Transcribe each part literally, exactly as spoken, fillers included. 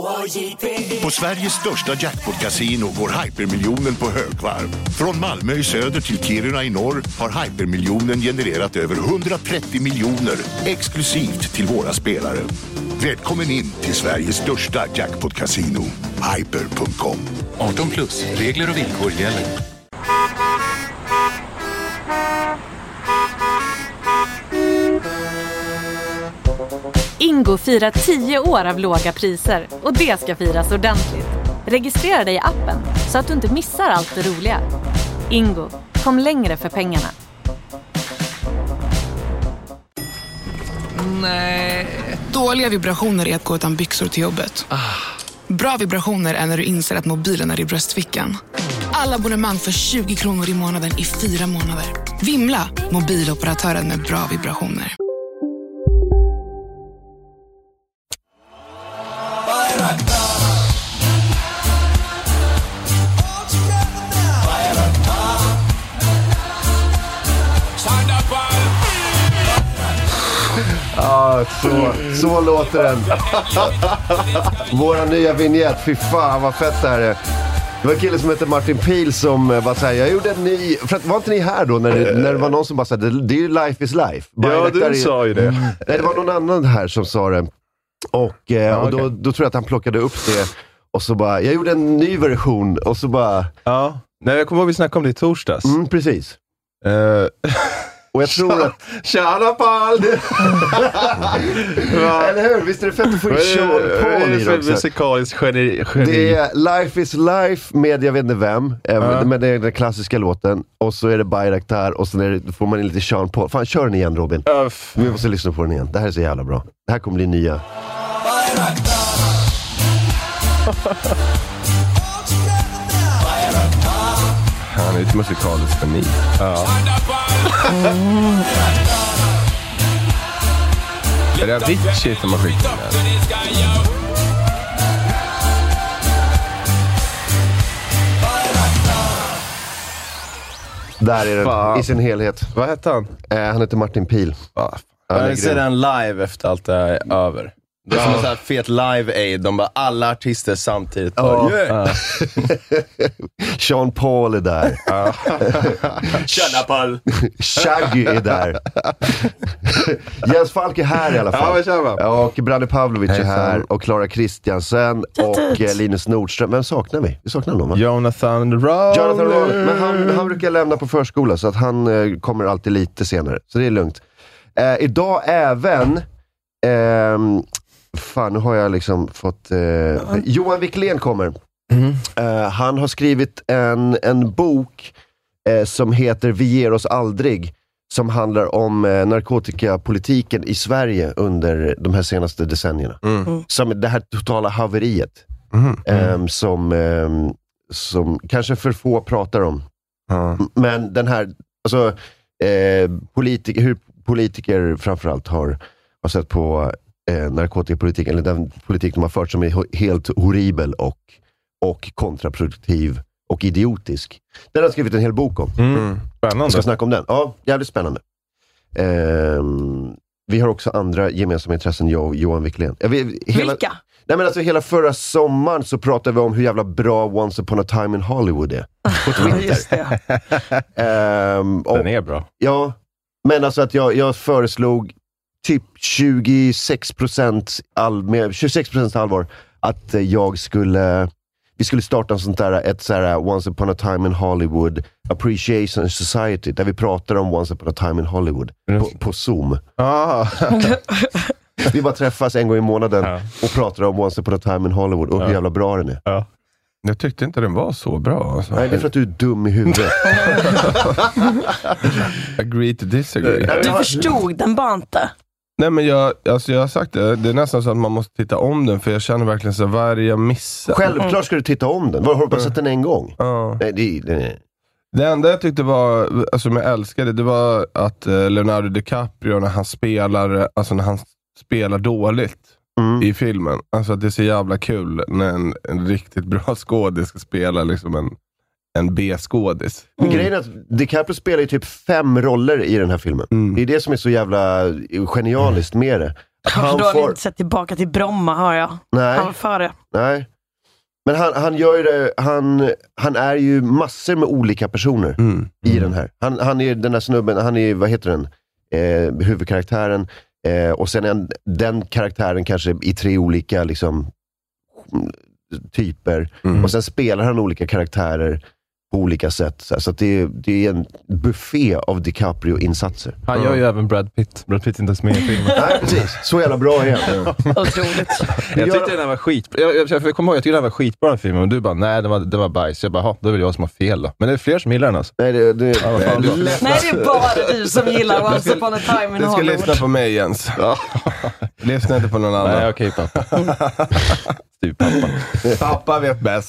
På Sveriges största jackpot-casino går Hypermiljonen på högvarv. Från Malmö i söder till Kiruna i norr har Hypermiljonen genererat över hundratrettio miljoner exklusivt till våra spelare. Välkommen in till Sveriges största jackpot-casino, hyper punkt com. arton plus, regler och villkor gäller. Ingo firar tio år av låga priser och det ska firas ordentligt. Registrera dig i appen så att du inte missar allt det roliga. Ingo, kom längre för pengarna. Nej. Dåliga vibrationer är att gå utan byxor till jobbet. Ah. Bra vibrationer är när du inser att mobilen är i bröstfickan. Alla abonnemang för tjugo kronor i månaden i fyra månader. Vimla, mobiloperatören med bra vibrationer. Ja, så, så låter den. Våra nya vignett, fy fan vad fett det här är. Det var en kille som heter Martin Pil som bara sa, jag gjorde en ny, för att, var inte ni här då när det, när det var någon som bara sa, det, det är ju Life is Life. Bara ja, du är, sa ju det. Nej, det var någon annan här som sa det. Och, eh, ja, och då, då tror jag att han plockade upp det. Och så bara, jag gjorde en ny version. Och så bara... Ja, nej, jag kommer ihåg vi snackade om det i torsdags. Mm, precis. Uh... Och jag tror att... Tjena Paul! Eller hur? Visst är det fett att få in Sean Paul i det också? Musikalisk geni, geni. Det är Life is Life med jag vet inte vem. Ja. Men det är den klassiska låten. Och så är det Bayraktar. Och så är det, får man in lite Sean Paul. Fan, kör den igen Robin. Uff. Vi måste lyssna på den igen. Det här är så jävla bra. Det här kommer bli nya. Han är ett musikaliskt geni. Ja. Är det Avicii som har skickat den här? Där är den, fan. I sin helhet. Vad heter han? Eh, han heter Martin Pil. Ah, jag ser den live efter allt det här är över. Det är som en sån här fet live-aid. De bara alla artister samtidigt. Oh. Yeah. Sean Paul är där. Tjena Paul. Shaggy är där. Jens Falk är här i alla fall. Ja, och Branne Pavlovic är här. Och Clara Kristiansen. Och Linus Nordström. Vem saknar vi? Vi saknar någon, va? Jonathan Rollins. Jonathan Rollins. Men han, han brukar lämna på förskola. Så att han eh, kommer alltid lite senare. Så det är lugnt. Eh, idag även... Eh, Fan, nu har jag liksom fått... Eh, mm. Johan Wiklén kommer. Mm. Eh, han har skrivit en, en bok eh, som heter Vi ger oss aldrig. Som handlar om eh, narkotikapolitiken i Sverige under de här senaste decennierna. Mm. Som det här totala haveriet. Mm. Eh, som, eh, som kanske för få pratar om. Mm. Men den här... Alltså, eh, politik, hur politiker framförallt har, har sett på... Eh, narkotikapolitik, eller den politik de har fört som är ho- helt horribel och, och kontraproduktiv och idiotisk. Den har jag skrivit en hel bok om. Mm. Spännande. Jag ska snacka om den. Ja, jävligt spännande. Eh, vi har också andra gemensamma intressen, jag och Johan Wiklén. Ja, vi, hela, Vilka? Nej, men alltså hela förra sommaren så pratade vi om hur jävla bra Once upon a time in Hollywood är. På Twitter. Just det. eh, och, den är bra. Ja, men alltså att jag, jag föreslog typ tjugosex procent all, med tjugosex procent allvar att jag skulle vi skulle starta en sånt där ett så här Once upon a time in Hollywood Appreciation Society där vi pratar om Once upon a time in Hollywood mm. på, på Zoom. Ah. Vi bara träffas en gång i månaden ja. och pratar om Once upon a time in Hollywood och ja. hur jävla bra den är. Ja. Jag tyckte inte den var så bra. Alltså. Nej, det är för att du är dum i huvudet. Agree to disagree. Du förstod den bara inte. Nej, men jag, alltså jag har sagt det. Det är nästan så att man måste titta om den. För jag känner verkligen så vad är det jag missar? Självklart ska du titta om den. Har du bara sett den en gång? Ja. Nej, det, det. det enda jag tyckte var, alltså som jag älskade, det var att Leonardo DiCaprio när han spelar, alltså när han spelar dåligt mm. i filmen. Alltså att det är så jävla kul när en, en riktigt bra skådis ska spela liksom en en B-skådis. Men grejen är att DiCaprio spelar ju typ fem roller i den här filmen. Mm. Det är det som är så jävla genialiskt med det. Han då har får... vi inte sett tillbaka till Bromma, har jag. Nej. Han var före. Nej. Men han, han gör ju det, han, han är ju massor med olika personer mm. i mm. den här. Han, han är den här snubben, han är, vad heter den? Eh, huvudkaraktären. Eh, och sen en, den karaktären kanske i tre olika liksom typer. Mm. Och sen spelar han olika karaktärer på olika sätt. Så, så att det, det är en buffé av DiCaprio-insatser. Han gör ju mm. även Brad Pitt. Brad Pitt är inte ens med i filmen. Nej, precis. Så jävla bra igen. Otroligt. Jag tyckte den här var skit. Jag, jag, jag kommer ihåg, jag tyckte den var skitbra den filmen. Och du bara, nej, det var, det var bajs. Jag bara, då är väl jag som har fel då. Men det är fler som gillar den alltså. Nej, det, det, ja, det, det, det, nej, det är bara du som gillar Once upon a time in Hollywood. Du ska lyssna på mig, Jens. Ja. Lyssna inte på någon annan. Nej, okej, okay, pappa. Styr pappa. Pappa vet bäst.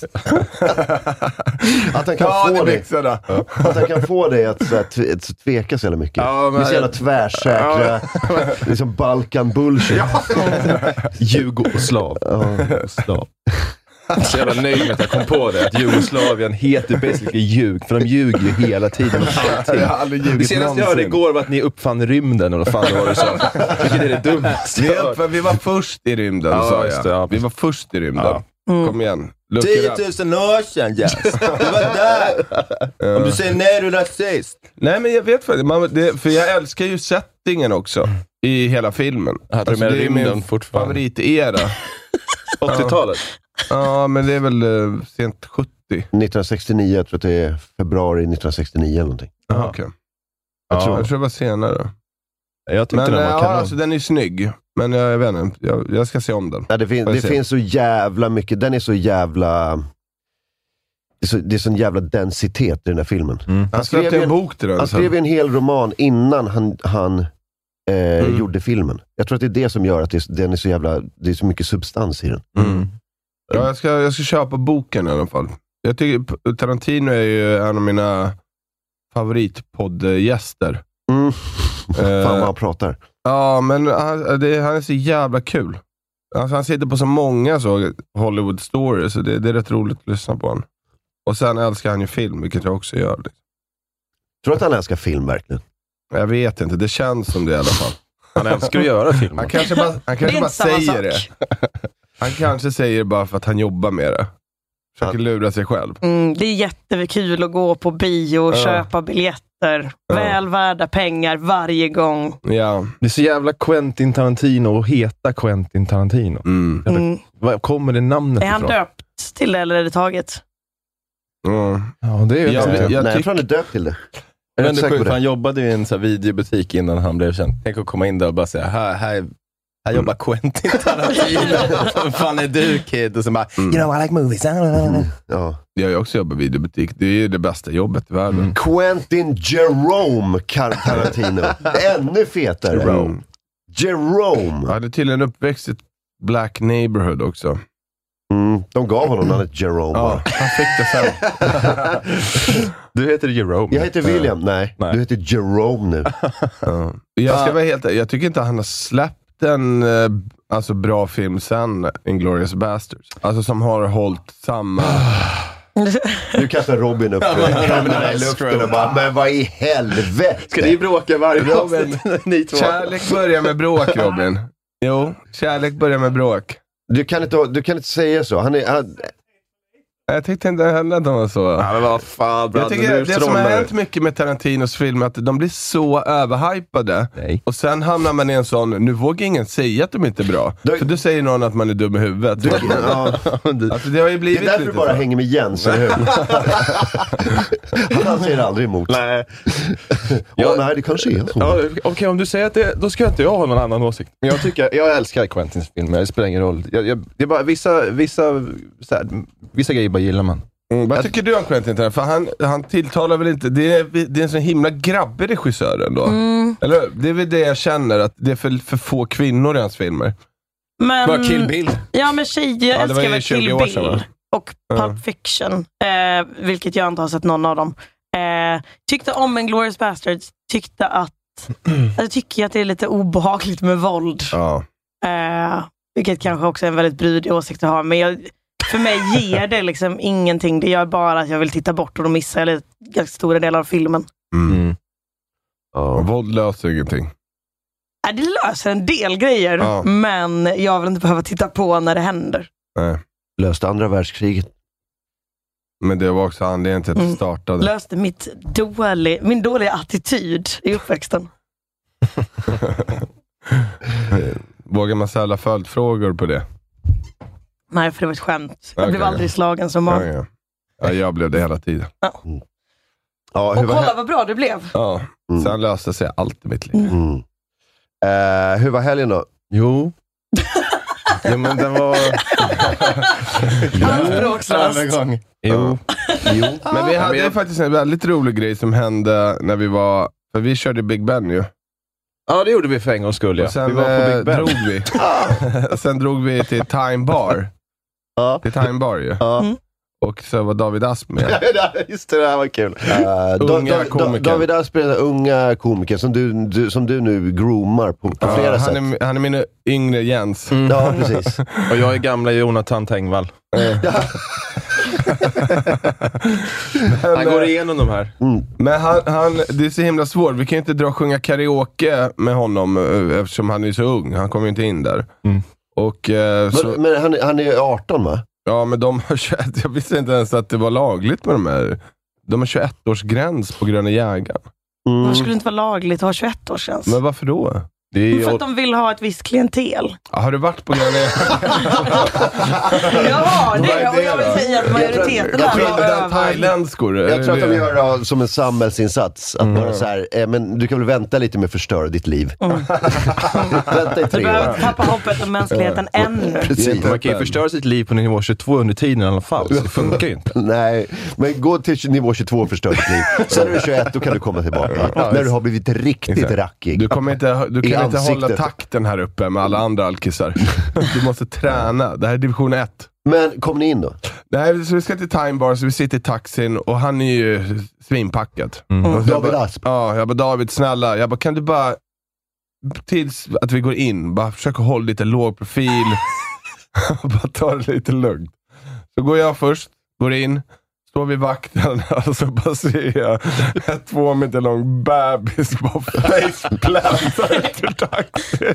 Att han kan ja, få dig ja. Att han kan få dig att, att, att tveka så jävla mycket. Ja, men... Det är så jävla tvärsäkra ja. liksom Balkan bullshit. Ja. Jugoslav. Ja. Slav. Jag är så jävla nöjd med att jag kom på det. Att Jugoslavien heter basically ljug. För de ljuger ju hela tiden om allting. Det senaste jag hörde igår var att ni uppfann rymden. Eller vad fan det var du sa. Vilket är det dummaste. Vi, upp, vi var först i rymden, ja, sa jag. Det, ja. Vi var först i rymden. Ja. Mm. Kom igen. tio tusen år sedan, yes. Du var där. Om du säger nej, du är rasist. Nej, men jag vet för det, det. För jag älskar ju settingen också. I hela filmen. Alltså, det är rymden fortfarande. Favoritera. åttiotalet. Ja, men det är väl uh, sent sjuttio. nittonhundrasextionio, jag tror att det är februari nittonhundrasextionio eller någonting. Jaha, okej. Okay. Jag, ja. jag tror det var senare. Jag tyckte men den var ja, kanon. Alltså, den är snygg. Men jag, jag vet inte, jag, jag ska se om den. Ja, det fin- det finns så jävla mycket, den är så jävla... Det är, så, det är sån jävla densitet i den här filmen. Mm. Han, han skrev en, en bok till den. Han skrev en hel roman innan han... han Eh, mm. gjorde filmen. Jag tror att det är det som gör att det, den är så jävla, det är så mycket substans i den. Mm. Ja, jag ska, jag ska köpa boken i alla fall. Jag tycker Tarantino är ju en av mina favoritpoddgäster. Mm. Fan vad han pratar. Ja, men han, det, han är så jävla kul. Alltså, han sitter på så många så Hollywood stories, så det, det är rätt roligt att lyssna på honom. Och sen älskar han ju film, vilket jag också gör. Liksom. Tror du att han älskar film verkligen? Jag vet inte, det känns som det i alla fall. Han älskar att göra film. Han kanske bara, han kanske bara säger det. Han kanske säger det bara för att han jobbar med det. Försöker lura sig själv. Mm, det är jättekul att gå på bio och ja. köpa biljetter. Ja. Väl värda pengar varje gång. Ja. Det är så jävla Quentin Tarantino och heta Quentin Tarantino. Mm. Mm. Var kommer det namnet ifrån? Är han ifrån? Döpt till det eller är det taget? Mm. Ja, det är jag, jag, jag, jag, Nej, jag tror han är döpt till det. Men det sjukt, han jobbade i en så här videobutik innan han blev känd. Tänk att komma in där och bara säga, här, här, här jobbar Quentin Tarantino. Vad fan är du, kid? Och så bara, mm. you know I like movies. Mm. Ja. Jag har också jobbat i videobutik. Det är ju det bästa jobbet i världen. Mm. Quentin Jerome Tarantino. Ännu fetare. Jerome. Jerome. Ja, det är tydligen uppväxt i ett black neighborhood också. Mm, de gav honom namnet Jerome. Ja, han fick det sen. Du heter Jerome. Jag heter William. Nej, Nej. Du heter Jerome nu. Ja. Jag ska vara helt, jag tycker inte han har släppt en alltså, bra film sen Inglourious Basterds. Alltså som har hållit samma... Du kastar Robin upp händerna i luften och bara, men vad i helvete? Ska ni bråka varje gång? Kärlek börjar med bråk, Robin. Jo, kärlek börjar med bråk. Du kan inte, du kan inte säga så. Han är... Han... Jag tyckte inte heller att de var så. Ja, men vad fan, jag tycker det som har hänt mycket med Tarantinos film är att de blir så överhypade. Nej. Och sen hamnar man i en sån, nu vågar ingen säga att de inte är bra. Du... För då säger någon att man är dum i huvudet. Du... Ja. Alltså, det har ju blivit det är därför du bara så. Hänger med Jens, eller hur? Han säger aldrig emot. Nej. Ja, nej, det kanske är så. Ja, Okej, okay, om du säger att det, då ska inte jag ha någon annan åsikt. Men jag tycker, jag älskar Quentins filmer, det spelar ingen roll. Jag, jag, det är bara vissa, vissa, så här, vissa grejer bara gillar man. Mm, vad tycker du om Quentin? För han, han tilltalar väl inte, det är, det är en sån himla grabbig regissör ändå. Mm. Eller det är väl det jag känner, att det är för, för få kvinnor i hans filmer. Men, bara Kill Bill. Ja, men tjejer ja, älskar väl Kill Bill sedan, och Pulp Fiction, eh, vilket jag inte har sett någon av dem. Eh, tyckte om Inglourious Basterds, tyckte att jag tycker att det är lite obehagligt med våld. Ja. Eh, vilket kanske också är en väldigt brydig åsikt att ha, men jag, för mig ger det liksom ingenting. Det gör bara att jag vill titta bort och då missar jag lite, ganska stora delar av filmen. Mm. Mm. Ja. Våld löser ingenting. Ja, det löser en del grejer, Ja. men jag vill inte behöva titta på när det händer. Nej. Löste andra världskriget. Men det var också anledningen till att det startade. Löste mitt dålig, min dåliga attityd i uppväxten. Vågar man ställa följdfrågor på det? Nej, för det var ett skämt. Jag Okej. blev aldrig slagen som barn. Ja, ja. Ja, jag blev det hela tiden. Ja. Ja, Och hur var kolla he- vad bra det blev. Ja. Mm. Sen löste sig allt i mitt liv. mm. Eh, hur var helgen då? Jo. Jo, men den var... Anspråkslöst. Jo. Jo. Men vi hade men jag- faktiskt en väldigt rolig grej som hände när vi var... För vi körde Big Ben ju. Ja, det gjorde vi för en gångs skull. Ja. Och sen vi var på eh, Big Ben. drog vi. Sen drog vi till Time Bar. Ja. Till Time Bar ju. Ja. Mm. Och så var David Asp med. Just det, det här var kul. Uh, Unga komiker. David Asp är den unga komiker som du, du, som du nu groomar på, på flera Ja, sätt. han, är, han är min yngre Jens. Mm. Ja, precis. Och jag är gamla Jonathan Tengvall. Han går igenom de här. Mm. Men han, han, det är så himla svårt. Vi kan inte dra och sjunga karaoke med honom eh, eftersom han är så ung. Han kommer ju inte in där. Mm. Och, eh, så, Men, men han, han är arton, va? ja, men de har tjugoett. Jag visste inte ens att det var lagligt med de här. De har tjugoett-årsgräns på Gröna Jägaren. Mm. Det skulle inte vara lagligt att ha tjugoett-årsgräns. Men varför då? Det är För att de vill ha ett visst klientel. Ja, har du varit på Gröna Jägaren? Ja, Vad är det, och det jag vill då? säga att majoriteten jag där tror Är att det var där över. thailändskor? Jag tror att de Är det- gör det som en samhällsinsats. Att bara så här, eh, men du kan väl vänta lite med att förstöra ditt liv. Vänta i Du tre behöver år. inte tappa hoppet om mänskligheten ännu. Precis. Man kan ju förstöra sitt liv på nivå tjugotvå under tiden i alla fall. Så det funkar ju inte. Nej, men gå till nivå tjugotvå och förstör ditt liv. Sen är du tjugoett, då kan du komma tillbaka. När du har blivit riktigt Exakt. rackig. Du, kommer inte, du I kan inte hålla ansiktet. takten här uppe med alla andra alkisar. Du måste träna. Det här är division ett. Men kom ni in då? Nej, så vi ska till Time Bar, så vi sitter i taxin och han är ju svinpackad. Mm. Och så jag David bara- Asp. Ja, jag bara, David, snälla. Jag bara, kan du bara tills att vi går in, bara försöka hålla lite låg profil. Bara ta det lite lugnt. Så går jag först, går in, står vid vakten och så bara ser jag en två meter lång bebis bara faceplantar ut ur taxin.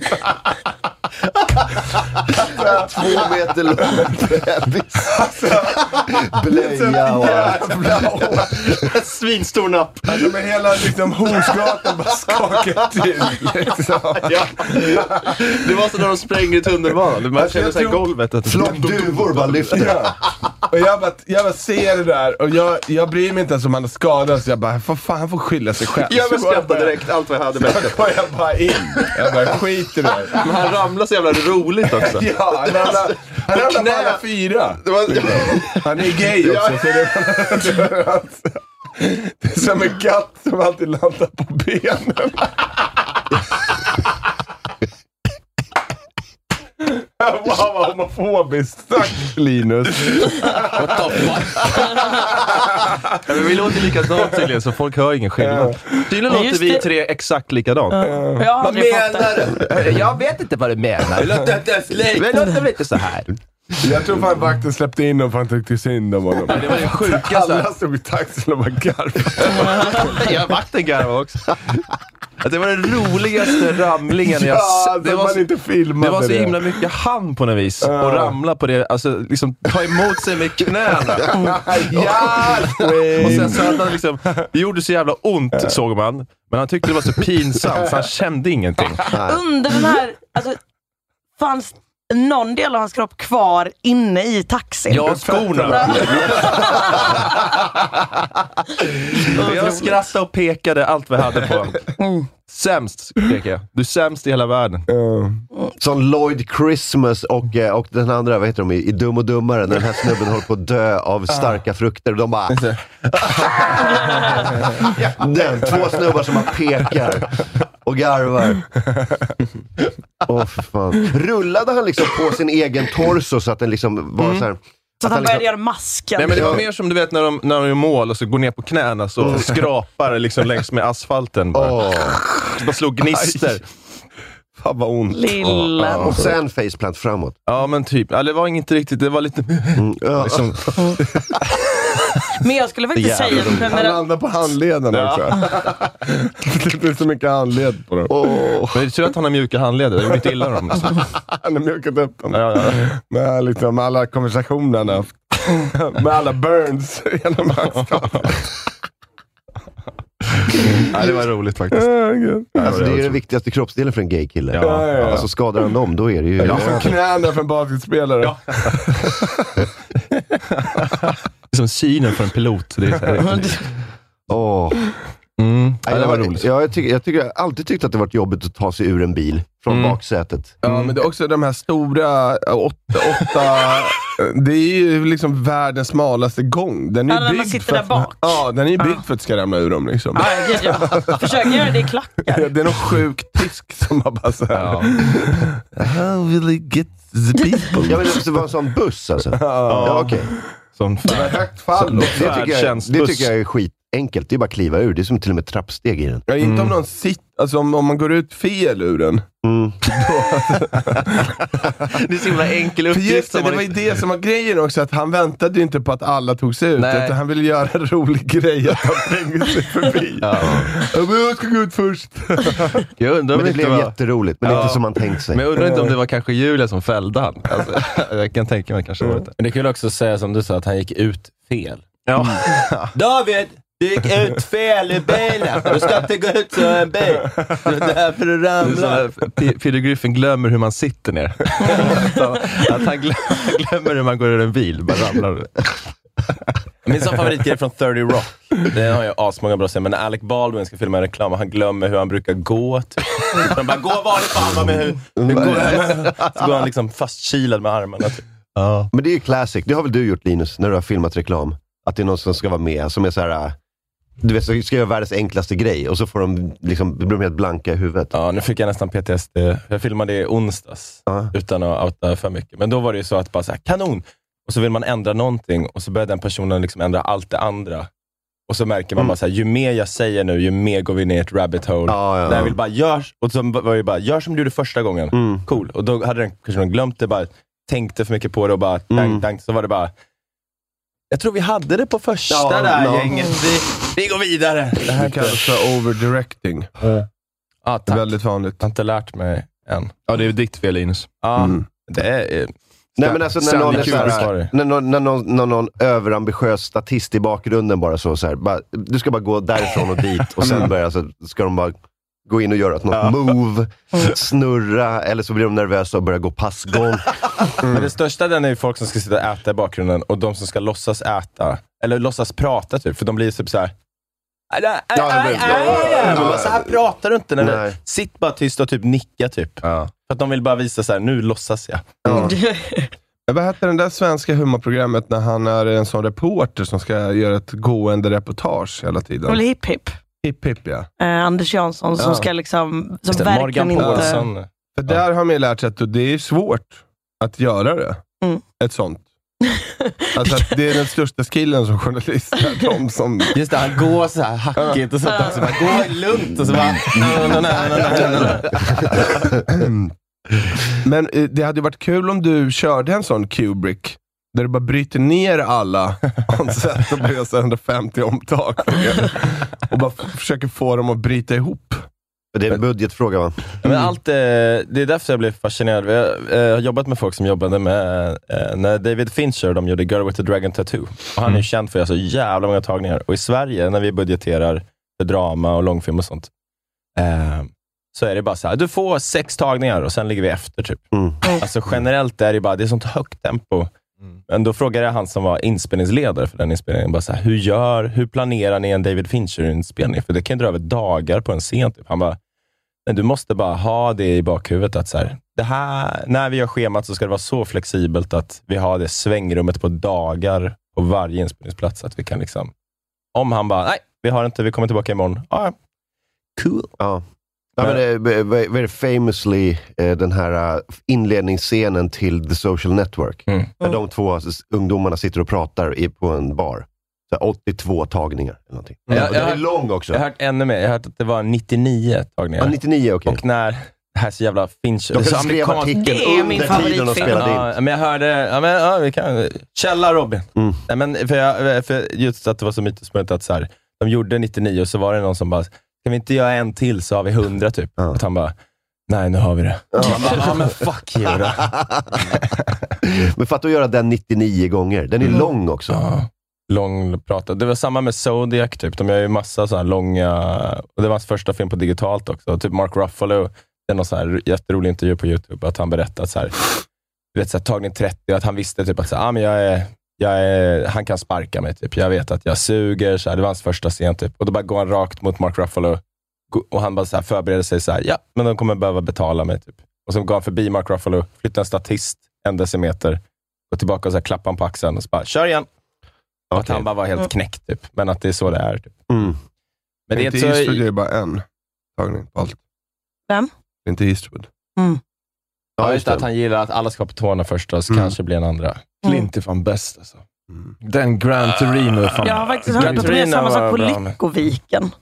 Två meter lång bebis. Blöja och allt. Svinstor napp. Alltså med hela liksom Hornsgatan bara skakar till. Liksom. Ja. Det var så när de sprängde tunnelbanan. Man Alltså, känner jag sig tror- golvet. Att Flock duvor bara lyfter. Ja. Och jag bara, jag bara ser det där och jag, jag bryr mig inte ens om han har skadats. Jag bara, för fan, han får skylla sig själv. Jag Så går skrattade bara- direkt. Allt vad jag hade Så bäst. går jag bara in. Jag bara, skit i det. Men han ramlade så jävla roligt också. Ja, han ramlar, han ramlar på alla fyra. Det var... Han är gay också. Så det, det är som en katt som alltid landar på benen. Wow, vad homofobiskt. Tack, Linus. What the fuck? Ja, men vi låter likadant tydligen, så folk hör ingen skillnad. Tydligen låter Just vi det. tre exakt likadant. Jag har aldrig fått det. du? Jag vet inte vad du menar. Det låter inte släkt. Det låter väl inte så här. Jag tror fan vakten släppte in dem för han tyckte synd om honom. Det var det sjukaste. Alla stod i taxin och bara garvade. Jag vakten garvade också. Att det var den roligaste ramlingen jag Ja, det det var man så, inte filmade det var så det. himla mycket hand på något vis. Och ramla på det, alltså liksom ta emot sig med knäna. Ja, Och sen så hade han liksom, det gjorde så jävla ont såg man. Men han tyckte det var så pinsamt så han kände ingenting. Under den här, alltså, fanns någon del av hans kropp kvar inne i taxin. Ja, skorna. Jag skrattade och pekade allt vi hade på. Sämst, pekade jag. Du är sämst i hela världen. Som Lloyd Christmas och, eh, och den andra, vad heter de, i, i Dum och Dummare, när den här snubben håller på att dö av starka frukter. Och de bara... den, två snubbar som bara pekar och garvar. Åh, för fan. Rullade han liksom på sin egen torso så att den liksom var så här... Så att han liksom- började göra masken. Nej, men det var mer som du vet när de, när de är i mål och så går ner på knäna så skrapar liksom längs med asfalten. Bara, Åh. bara slog gnister. Fan vad ont. Lilla. Och sen faceplant framåt. Ja, men typ. Ja, det var inte riktigt. Det var lite... Ja. Liksom, Men jag skulle faktiskt säga att Han landar på handleden ja. också. Det blir så mycket handled på dem. Oh. Men jag tror att han har mjuka handleder. Det är inte illa dem. Han har mjukat upp dem. Ja, ja. Med liksom alla konversationerna. Med alla burns genom hans kropp. Ja, det var roligt faktiskt. Ja, alltså, det är den viktigaste kroppsdelen för en gay kille. Ja, ja, ja. Alltså skadar han dem, då är det ju... Ja, som knäna för en basketspelare. Ja. Det är som synen för en pilot. Det är så här. Åh. Mm. Ja, det var roligt. Ja, jag, tycker, jag, tycker, jag har alltid tyckt att det varit jobbigt att ta sig ur en bil från mm. baksätet. Ja, mm. men det är också de här stora åtta, åtta det är ju liksom världens smalaste gång. Den är ja, byggd man sitter för där bak. Ja, den är ju byggd ja. för att det ska ramla ur dem liksom. Ja, ja. Försök göra det i klackar. Det är någon sjuk tisk som har bara såhär. Ja. How will I get the people? Ja, men det var en sån buss alltså. Ja, ja okej. Okay. Sån högt fall. Det, det, tycker jag, det tycker jag är skit. Enkelt, det är bara att kliva ur. Det är som till och med trappsteg i den. Ja, inte om någon sitter, alltså om, om man går ut fel ur den. Mm. Det är så himla enkel uppgift. Just det, det var ju det som var grejen också, att han väntade ju inte på att alla tog sig ut. Utan han ville göra en rolig grej att han trängde sig förbi. Ja. Jag ska gå ut först. Jag undrar men det blev var... jätteroligt, men ja. inte som man tänkt sig. Men jag undrar inte om det var kanske Julia som fällde han. Alltså, jag kan tänka mig kanske mm. var det. Men det kan ju också säga som du sa, att han gick ut fel. Ja. David! Du gick ut fel i bilen. Du ska inte gå ut så en bil. Det är därför du ramlar. Peter Griffin glömmer hur man sitter ner. Att han glömmer hur man går ur en bil. Bara ramlar. Min sån favoritgrej från thirty Rock. Det har jag asmånga bra sen. Men när Alec Baldwin ska filma en reklam, han glömmer hur han brukar gå. Typ. Han bara, gå vanligt fan med hur, hur går så går han liksom fastkilad med armarna. Typ. Ja. Men det är ju classic. Det har väl du gjort, Linus, när du har filmat reklam. Att det är någon som ska vara med, som är så här... Du vet, så ska göra världens enklaste grej och så får de liksom, blir de helt blanka i huvudet. Ja, nu fick jag nästan P T S D. Jag filmade i onsdags uh. utan att outa för mycket. Men då var det ju så att bara så här, kanon! Och så vill man ändra någonting och så börjar den personen liksom ändra allt det andra. Och så märker man mm. bara så här, ju mer jag säger nu, ju mer går vi ner i ett rabbit hole. Ja, ja, där jag vill bara, gör, och så var det bara, gör som du gjorde första gången. Mm. Cool. Och då hade den personen glömt det, bara tänkte för mycket på det och bara, mm. tank, tank, så var det bara... Jag tror vi hade det på första ja, där no. gänget. Vi, vi går vidare. Det här kallas för overdirecting. Mm. Ah, det är väldigt vanligt. Jag har inte lärt mig än. Ja, det är ditt fel, Linus. Ja, mm. det är... Nej, men alltså när någon, är såhär, när, någon, när, någon, när någon överambitiös statist i bakgrunden bara så, så här, bara, du ska bara gå därifrån och dit och sen börja, så ska de bara gå in och göra något ja. move, snurra, eller så blir de nervösa och börjar gå passgång. Mm. Men det största den är ju folk som ska sitta och äta i bakgrunden och de som ska låtsas äta, eller låtsas prata typ, för de blir typ så här. Men så här pratar du inte när du sitter bara tyst och typ nicka typ. Ja. För att de vill bara visa så här, nu låtsas jag. Ja. Vad heter den där svenska humorprogrammet när han är en sån reporter som ska göra ett gående reportage hela tiden? Eller Hipp Hipp. Hipp Hipp, ja. Eh, Anders Jansson som ja. ska liksom, som det, verkligen inte... Paulsson. För där ja. har man lärt sig att det är svårt att göra det. Mm. Ett sånt. Alltså att det är den största skillen som journalist. De som... Just det, han går så här hackigt och sånt också. Bara, gå lugnt och så bara... Men det hade varit kul om du körde en sån Kubrick där du bara bryter ner alla onset och börjar så hundrafemtio omtag och bara f- försöker få dem att bryta ihop. Det är en budgetfråga, va? Men allt, det är därför jag blev fascinerad. Jag har jobbat med folk som jobbade med när David Fincher, de gjorde Girl with the Dragon Tattoo. Och han är ju känd för att göra så jävla många tagningar. Och i Sverige, när vi budgeterar för drama och långfilm och sånt, så är det bara så här, du får sex tagningar och sen ligger vi efter typ. Mm. Alltså generellt är det bara, det är sånt högt tempo. Mm. Men då frågade jag han som var inspelningsledare för den inspelningen, bara så här, hur gör, hur planerar ni en David Fincher-inspelning? För det kan ju dra över dagar på en scen typ. Han bara, men du måste bara ha det i bakhuvudet att så här, det här, när vi gör schemat så ska det vara så flexibelt att vi har det svängrummet på dagar på varje inspelningsplats, att vi kan liksom, om han bara, nej, vi har inte, vi kommer tillbaka imorgon. Ja, cool. Ja. Ja, men det, very famously eh, den här uh, inledningsscenen till The Social Network. Mm. Där de två ungdomarna sitter och pratar i, på en bar. Så åttiotvå tagningar eller någonting. Mm. Och den är lång också. Jag har hört ännu mer. Jag har hört att det var nittionio tagningar. Ja, nittionio, okej. Okay. Och när det här är så jävla Fincher. De kan skriva artikeln under tiden och spelade in. Ja, men jag hörde, ja, men, ja, vi kan, källa Robin. Mm. Nej, men för, jag, för just att det var så mytesmönt att så här, de gjorde nittionio och så var det någon som bara, kan vi inte göra en till så har vi hundra typ. Ja. Och han bara, nej nu har vi det. Ja, bara, ja men fuck you då. Men för att göra den nittionio gånger, den är mm. lång också. Ja. Lång prata. Det var samma med Zodiac typ. De gör ju massa så här långa, och det var hans första film på digitalt också. Typ Mark Ruffalo, det är någon så här jätterolig intervju på YouTube att han berättat så här, du vet så här, tagning trettio, att han visste typ att så här, ah, men jag är, jag är, han kan sparka mig typ. Jag vet att jag suger så här, det var hans första scen typ. Och då bara går han rakt mot Mark Ruffalo och han bara så här förbereder sig så här, ja, men de kommer behöva betala mig typ. Och så går han förbi Mark Ruffalo, flyttar en statist en decimeter, går tillbaka och så här, klappar han på axeln och så bara, kör igen. Och okay. Att han bara var helt knäckt typ. Men att det är så det är typ. Mm. Men det är inte så... Eastwood är ju bara en tagning på allt. Vem? Det är inte Eastwood. Mm. Ja, just det, att han gillar att alla ska på tårna först och så mm. kanske blir en andra. Clint är fan bäst alltså. Mm. Den Gran Torino är fan... Jag har faktiskt hört att det är samma sak på Lyckoviken.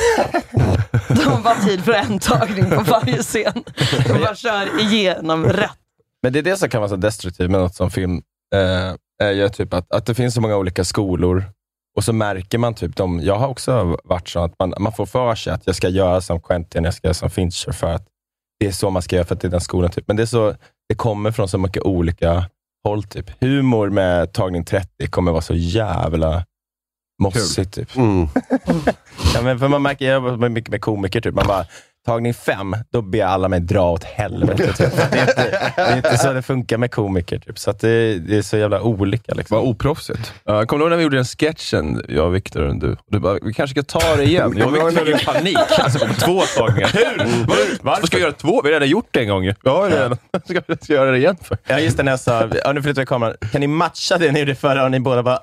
De var tid för en tagning på varje scen. De bara kör igenom rätt. Men det är det som kan vara så destruktivt med något som film... Eh, är ju typ att, att det finns så många olika skolor och så märker man typ de, jag har också varit så att man, man får för sig att jag ska göra som Quentin, jag ska göra som Fincher för att det är så man ska göra för att det är den skolan typ. Men det är så, det kommer från så mycket olika håll typ. Humor med tagning trettio kommer vara så jävla mossigt typ. Mm. Ja, men för man märker, jag jobbar mycket med komiker typ, man bara tagning fem, då ber alla mig dra åt helvete. Typ. Det, är inte, det är inte så det funkar med komiker. Typ. Så att det, det är så jävla olika. Liksom. Vad oproffsigt. Uh, kommer du ihåg när vi gjorde en sketchen, jag och Victor och du? Och du bara, vi kanske ska ta det igen. Jag och Victor hade panik. Alltså på två tagningar. Hur? Mm. Var, varför ska vi göra två? Vi har redan gjort det en gång. Ja, ja. Ska vi ska göra det igen för? Ja, just det, när jag sa, ja, nu flyttar jag kameran. Kan ni matcha det ni gjorde förra och ni båda bara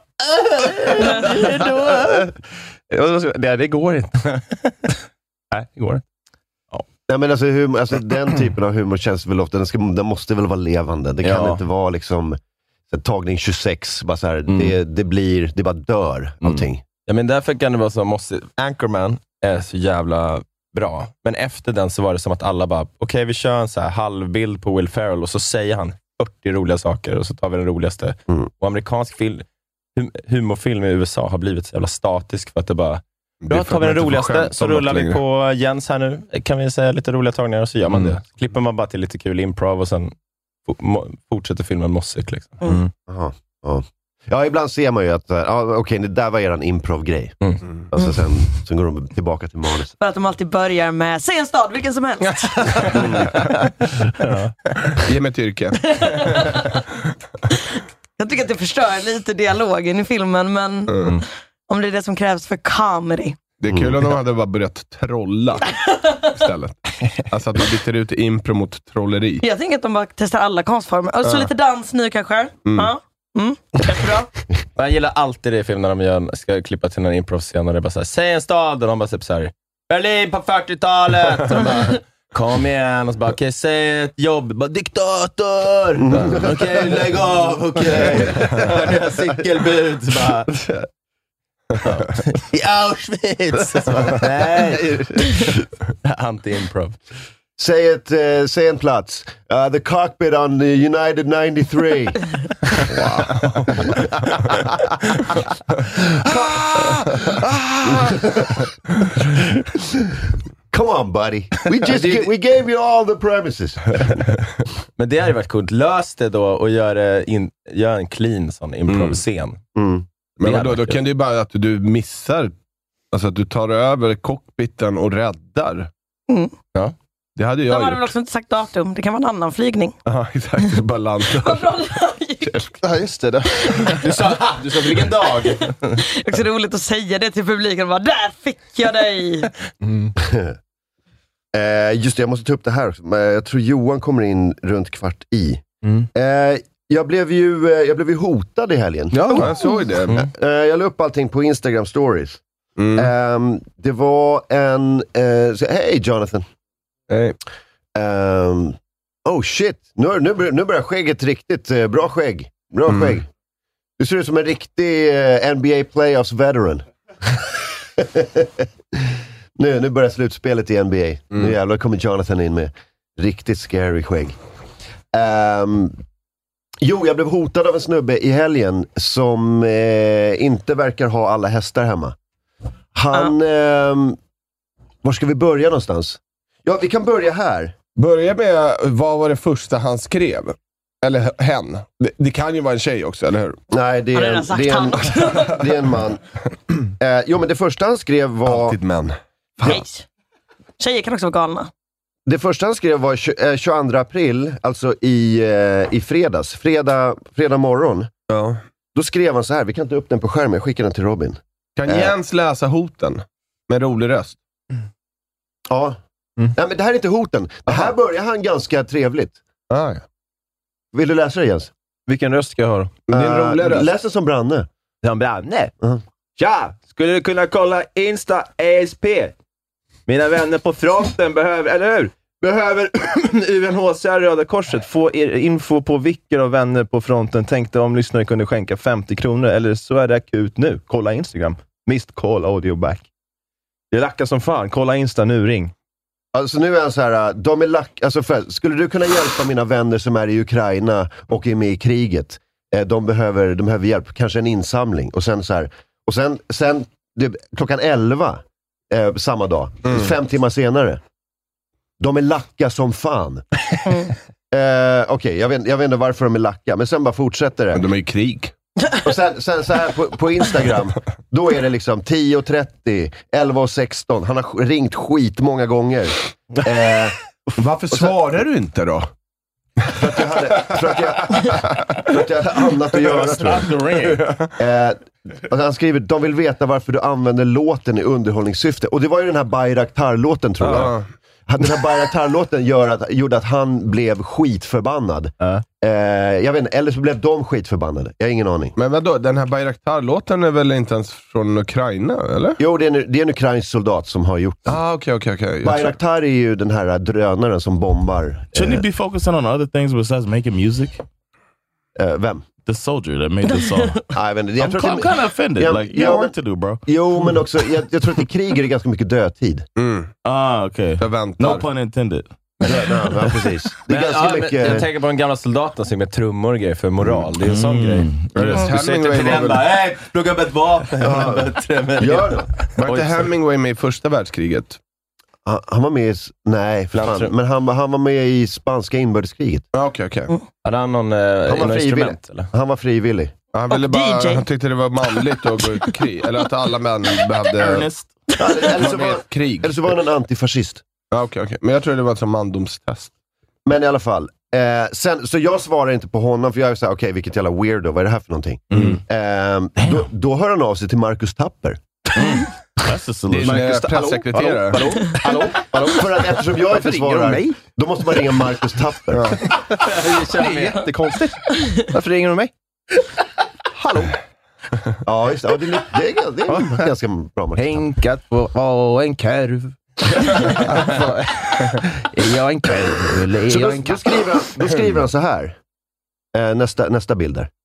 det, det går inte. Nej, det går inte. Nej, men alltså, humor, alltså den typen av humor känns väl ofta, den, ska, den måste väl vara levande. Det kan ja. inte vara liksom så, tagning tjugosex, bara så här, mm. det, det blir, det bara dör allting. Mm. Ja, men därför kan det vara så, måste, Anchorman är så jävla bra. Men efter den så var det som att alla bara, okej okay, vi kör en så här halvbild på Will Ferrell och så säger han fyrtio roliga saker och så tar vi den roligaste. Mm. Och amerikansk film, hum, humorfilm i U S A har blivit så jävla statisk för att det bara bra, tar vi den roligaste, så rullar vi på Jens här nu. Kan vi säga lite roliga tagningar och så gör man mm. det. Klipper man bara till lite kul improv och sen f- fortsätter filmen mossigt liksom. Mm. Mm. Aha, ja. ja, ibland ser man ju att ja, okej, okay, det där var eran improv-grej. Mm. Mm. Alltså sen, sen går de tillbaka till manus. För att de alltid börjar med, säg en stad, vilken som helst. mm. ja. Ge mig ett yrke. Jag tycker att det förstör lite dialogen i filmen, men... Mm. Om det är det som krävs för comedy. Det är kul om de hade bara börjat trolla istället. Alltså att man byter ut impro mot trolleri. Jag tänker att de bara testar alla konstformer. Och så uh. lite dans nu kanske. Mm. Ja. Mm. Jättebra. Jag gillar alltid det i film när de gör, ska klippa till en improv-scen och det är bara såhär, säg en stad och de bara typ såhär, Berlin på fyrtiotalet. Och de bara, kom igen. Och så bara, okej, okay, säg ett jobb. Bara, diktator. Mm. Okej, okay, lägg av. Okej. Okay. Det är cykelbud. Så bara... I Auschwitz. Nej. Anti-improv. Säg, ett, uh, säg en plats. Uh, the cockpit on the United ninety-three. Wow. Come on, buddy. We just get, we gave you all the premises. Men det hade varit coolt. Lös det då och gör, in, gör en clean sån improv-scen. Mm. Mm. Men då, då kan det ju bara att du missar, alltså att du tar över cockpiten och räddar. Mm. Ja, det hade jag De hade gjort. väl också inte sagt datum, det kan vara en annan flygning. Ja, exakt, det är bara lantar. Ja, just det. Där. Du sa, du sa vilken dag. Det är också roligt att säga det till publiken. Bara, där fick jag dig! Mm. eh, just det, jag måste ta upp det här också. Jag tror Johan kommer in runt kvart i. Mm. Eh, Jag blev ju jag blev ju hotad i helgen. Ja, jag såg det. Mm. Jag la upp allting på Instagram stories. Mm. Um, det var en... Uh, så, hej Jonathan. Hej. Um, oh shit. Nu, nu, nu börjar skägget riktigt. Uh, bra skägg. Bra mm. skägg. Du ser ut som en riktig uh, N B A playoffs veteran. nu, nu börjar slutspelet i N B A. Mm. Nu jävlar kommer Jonathan in med Riktigt scary skägg. Um, jo, jag blev hotad av en snubbe i helgen som eh, inte verkar ha alla hästar hemma. Han... Uh. Eh, var ska vi börja någonstans? Ja, vi kan börja här. Börja med, vad var det första han skrev? Eller hen. Det, det kan ju vara en tjej också, eller hur? Nej, det är, en, det är, en, det är en man. Eh, jo, men det första han skrev var... Alltid män. Nej. Tjejer kan också vara galna. Det första han skrev var tjugoandra april, alltså i, eh, i fredags. Fredag, fredag morgon. Ja. Då skrev han så här, vi kan inte upp den på skärmen, jag skickar den till Robin. Kan eh. Jens läsa hoten? Med rolig röst. Mm. Ja. Mm. Nej, men det här är inte hoten. Det här Aha. börjar han ganska trevligt. Ah, ja. Vill du läsa det, Jens? Vilken röst ska jag ha? Din uh, roliga röst. Läs det som Branne. Som Branne? Uh-huh. Tja! Skulle du kunna kolla Insta A S P? Mina vänner på fronten behöver, eller hur? Behöver U N H C R Röda Korset få info på vilka av vänner på fronten tänkte om lyssnare kunde skänka femtio kronor, eller så är det akut nu. Kolla Instagram. Missed call audio back. Det är lacka som fan. Kolla Insta nu, ring. Alltså nu är han så här, de är lack, alltså för, skulle du kunna hjälpa mina vänner som är i Ukraina och är med i kriget? Eh, de, behöver, de behöver hjälp, kanske en insamling. Och sen så här, och sen, sen det, klockan elva eh, samma dag, mm. fem timmar senare. De är lacka som fan. Mm. eh, Okej, okay, jag, vet, jag vet inte varför de är lacka, men sen bara fortsätter det. Men de är i krig. Och sen, sen så här på, på Instagram, då är det liksom tio och trettio, elva och sexton. Han har ringt skit många gånger. Eh, Varför sen, svarar du inte då? För att jag hade, för att jag, för att jag hade annat att göra, tror jag. Eh, och han skriver, de vill veta varför du använder låten i underhållningssyfte. Och det var ju den här Bayraktar-låten, tror jag. Uh. Den här Bayraktar-låten gör att, gjorde att han blev skitförbannad. Uh. Eh, jag vet inte, eller så blev de skitförbannade. Jag har ingen aning. Men vadå, den här Bayraktar-låten är väl inte ens från Ukraina, eller? Jo, det är en, det är en ukrainsk soldat som har gjort den. Ah, okej, okej, okej. Bayraktar är ju den här drönaren som bombar. Shouldn't eh, you be focusing on other things besides making music? Eh, vem? The soldier that made the song. ah, jag vet inte, jag I'm, tror I'm kind of offended. Jag, like, you have work to do, bro. Jo, men också, jag, jag tror att i krig är det ganska mycket dödtid. Mm. Ah, okej. Okay. No pun intended. Ja, ja, precis. Det är men, ganska ja, mycket... Jag tänker på den gamla soldaten som med trummor och grejer för moral. Det är en sån mm. grej. Mm. Du säger inte till den bara, hej, plugga upp ett vapen. Ja. Gör det. Var inte Hemingway med i första världskriget? Han, han var med i... Nej, för fan. Men han, han var med i spanska inbördeskriget. Ja, okej, okej. Mm. Hade han någon, eh, han var någon instrument? Eller? Han var frivillig. Han, ville bara, han tyckte det var manligt att gå ut i krig. Eller att alla män behövde... Ernest. Ja, eller, så var, krig. eller så var han en antifascist. Ja, okej, okej. Men jag tror det var ett sånt mandomstest. Men i alla fall. Eh, sen, så jag svarar inte på honom, för jag är såhär, okej, okay, vilket jävla weirdo, vad är det här för någonting? Mm. Eh, då, då hör han av sig till Marcus Tapper. Mm. Det är Marcus Ta- pressekreterare. Hallå, hallå, hallå, hallå. För att eftersom jag inte svarar, då måste man ringa Marcus Tapper. Ja. Det är jättekonstigt. Varför ringer du mig? Hallå. Ja, just det. Ja, det, är, det, är, det är ja. ganska bra. Marcus Hänkat på oh, en kurv. Är jag en kurv eller är så jag då, en då, skriver han, då skriver han så här. Eh, nästa, nästa bild där.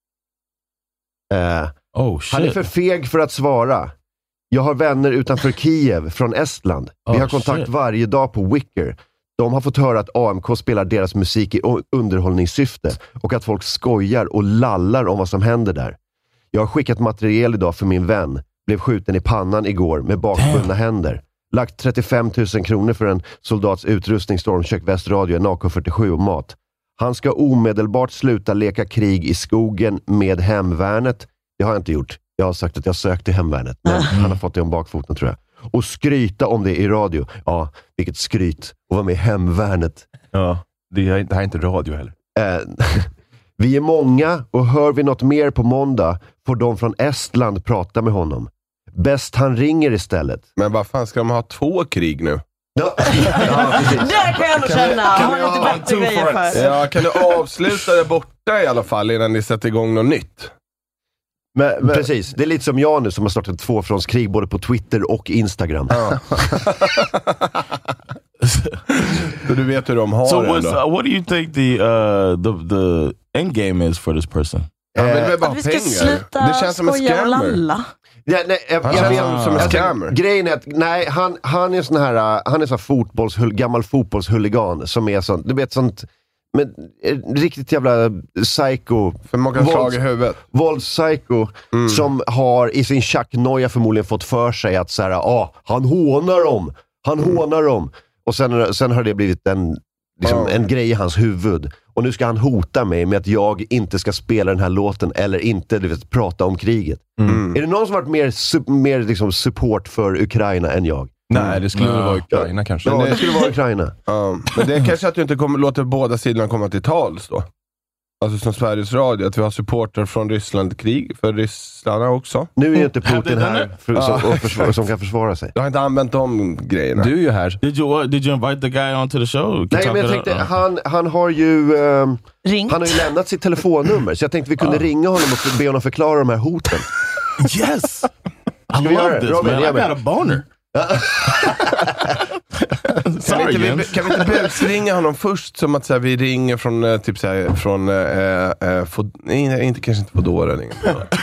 Eh, oh, shit. Han är för feg för att svara. Jag har vänner utanför Kiev från Estland. Vi oh, har kontakt shit. varje dag på Wicker. De har fått höra att A M K spelar deras musik i underhållningssyfte och att folk skojar och lallar om vad som händer där. Jag har skickat material idag för min vän. Blev skjuten i pannan igår med bakbundna händer. Lagt trettiofem tusen kronor för en soldats utrustning, stormkök, västradio, en A K fyrtiosju och mat. Han ska omedelbart sluta leka krig i skogen med hemvärnet. Det har jag inte gjort. Jag har sagt att jag sökte hemvärnet. Men mm. han har fått det om bakfoten, tror jag. Och skryta om det i radio. Ja, vilket skryt. Och vara med i hemvärnet. Ja, det, är, det här är inte radio heller. Eh, vi är många och hör vi något mer på måndag får de från Estland prata med honom. Bäst han ringer istället. Men vad fan, ska de ha två krig nu? Ja, ja, det kan jag nog känna. Har du inte bättre grejer för? Ja, kan du avsluta det borta i alla fall innan ni sätter igång något nytt? Men, men, precis, det är lite som jag nu som har startat tvåfrontskrig både på Twitter och Instagram. Ja. Så du vet hur de har so det. So uh, what do you think the, uh, the, the end game is for this person? Han vill väl bara att vi pengar. ska sluta det känns som en scammer. Ja, nej, jag, han jag känns vet, som en alltså, scammer. Grejen är att nej, han, han är sån här han är sån fotbolls, gammal fotbollshuligan som är sånt, du vet sånt men riktigt jävla psycho för man kan slag i huvudet. Våldspsycho mm. som har i sin tjacknoja förmodligen fått för sig att så här, ah, han hånar dem. Han mm. hånar dem. Och sen, sen har det blivit en liksom, oh. en grej i hans huvud. Och nu ska han hota mig med att jag inte ska spela den här låten eller inte du vet, prata om kriget. Mm. Är det någon som varit mer, su- mer liksom, support för Ukraina än jag? Nej, det skulle mm. vara Ukraina ja. kanske. Ja, det, det skulle vara Ukraina. um, men det är kanske att du inte kommer, låter båda sidorna komma till tals då. Alltså som Sveriges Radio, att vi har supporter från Ryssland krig för Ryssland också. Nu är ju inte Putin här för, som, och försvara, som kan försvara sig. Jag har inte använt de grejerna. Du är ju här. Did you, did you invite the guy onto the show? Nej, men jag tänkte, han, han har ju um, han har ju lämnat sitt telefonnummer, så jag tänkte vi kunde uh. ringa honom och be honom förklara de här hoten. Yes! I love this, Robin, man. I got a boner. Sorry, kan, vi inte, kan vi inte busringa honom först som att så här, vi ringer från äh, typ så här, från äh, äh, fod, nej, inte kanske inte Foodora ringer.